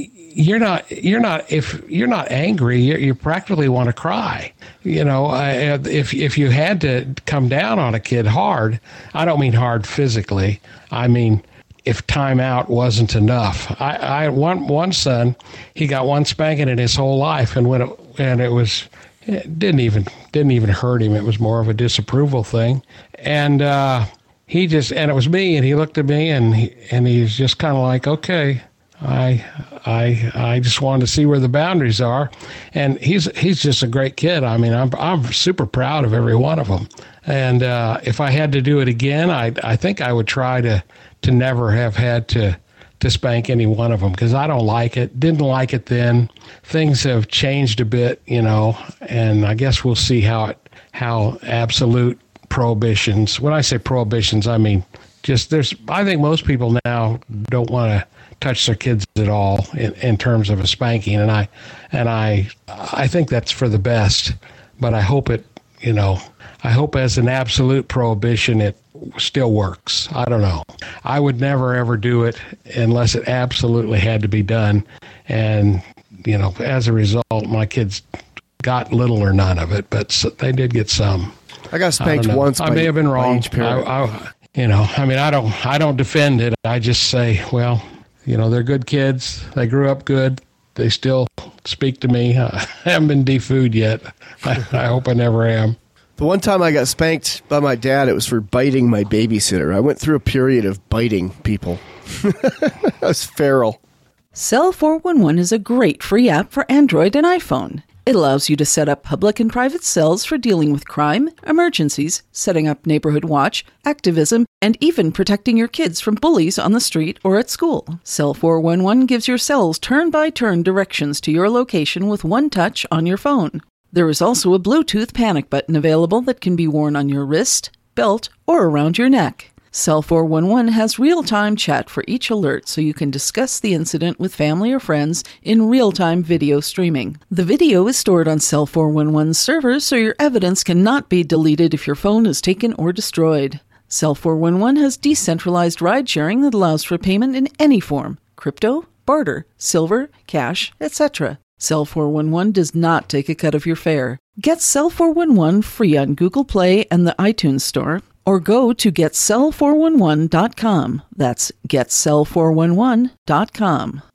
D: if you're not angry, you practically want to cry. If you had to come down on a kid hard, I don't mean hard physically. I mean, if timeout wasn't enough. I one son, he got one spanking in his whole life, and it didn't even hurt him. It was more of a disapproval thing, and it was me, and he looked at me, and he's just kind of like, okay, I just wanted to see where the boundaries are, and he's just a great kid. I mean, I'm super proud of every one of them, and if I had to do it again, I think I would try to never have had to spank any one of them, because I don't like it. Didn't like it then. Things have changed a bit, and I guess we'll see how absolute prohibitions. When I say prohibitions, I mean I think most people now don't want to touch their kids at all in terms of a spanking, and I think that's for the best. But I hope as an absolute prohibition it still works. I don't know. I would never ever do it unless it absolutely had to be done, and as a result, my kids got little or none of it, but they did get some.
A: I got spanked once.
D: I may have been wrong. I don't defend it. I just say, well, they're good kids. They grew up good. They still speak to me. I haven't been defooed yet. I hope I never am.
A: The one time I got spanked by my dad, it was for biting my babysitter. I went through a period of biting people. I was feral.
E: Cell 411 is a great free app for Android and iPhone. It allows you to set up public and private cells for dealing with crime, emergencies, setting up neighborhood watch, activism, and even protecting your kids from bullies on the street or at school. Cell 411 gives your cells turn-by-turn directions to your location with one touch on your phone. There is also a Bluetooth panic button available that can be worn on your wrist, belt, or around your neck. Cell 411 has real-time chat for each alert, so you can discuss the incident with family or friends in real-time video streaming. The video is stored on Cell 411's servers, so your evidence cannot be deleted if your phone is taken or destroyed. Cell 411 has decentralized ride-sharing that allows for payment in any form: crypto, barter, silver, cash, etc. Cell 411 does not take a cut of your fare. Get Cell 411 free on Google Play and the iTunes Store, or go to getcell411.com. That's getcell411.com.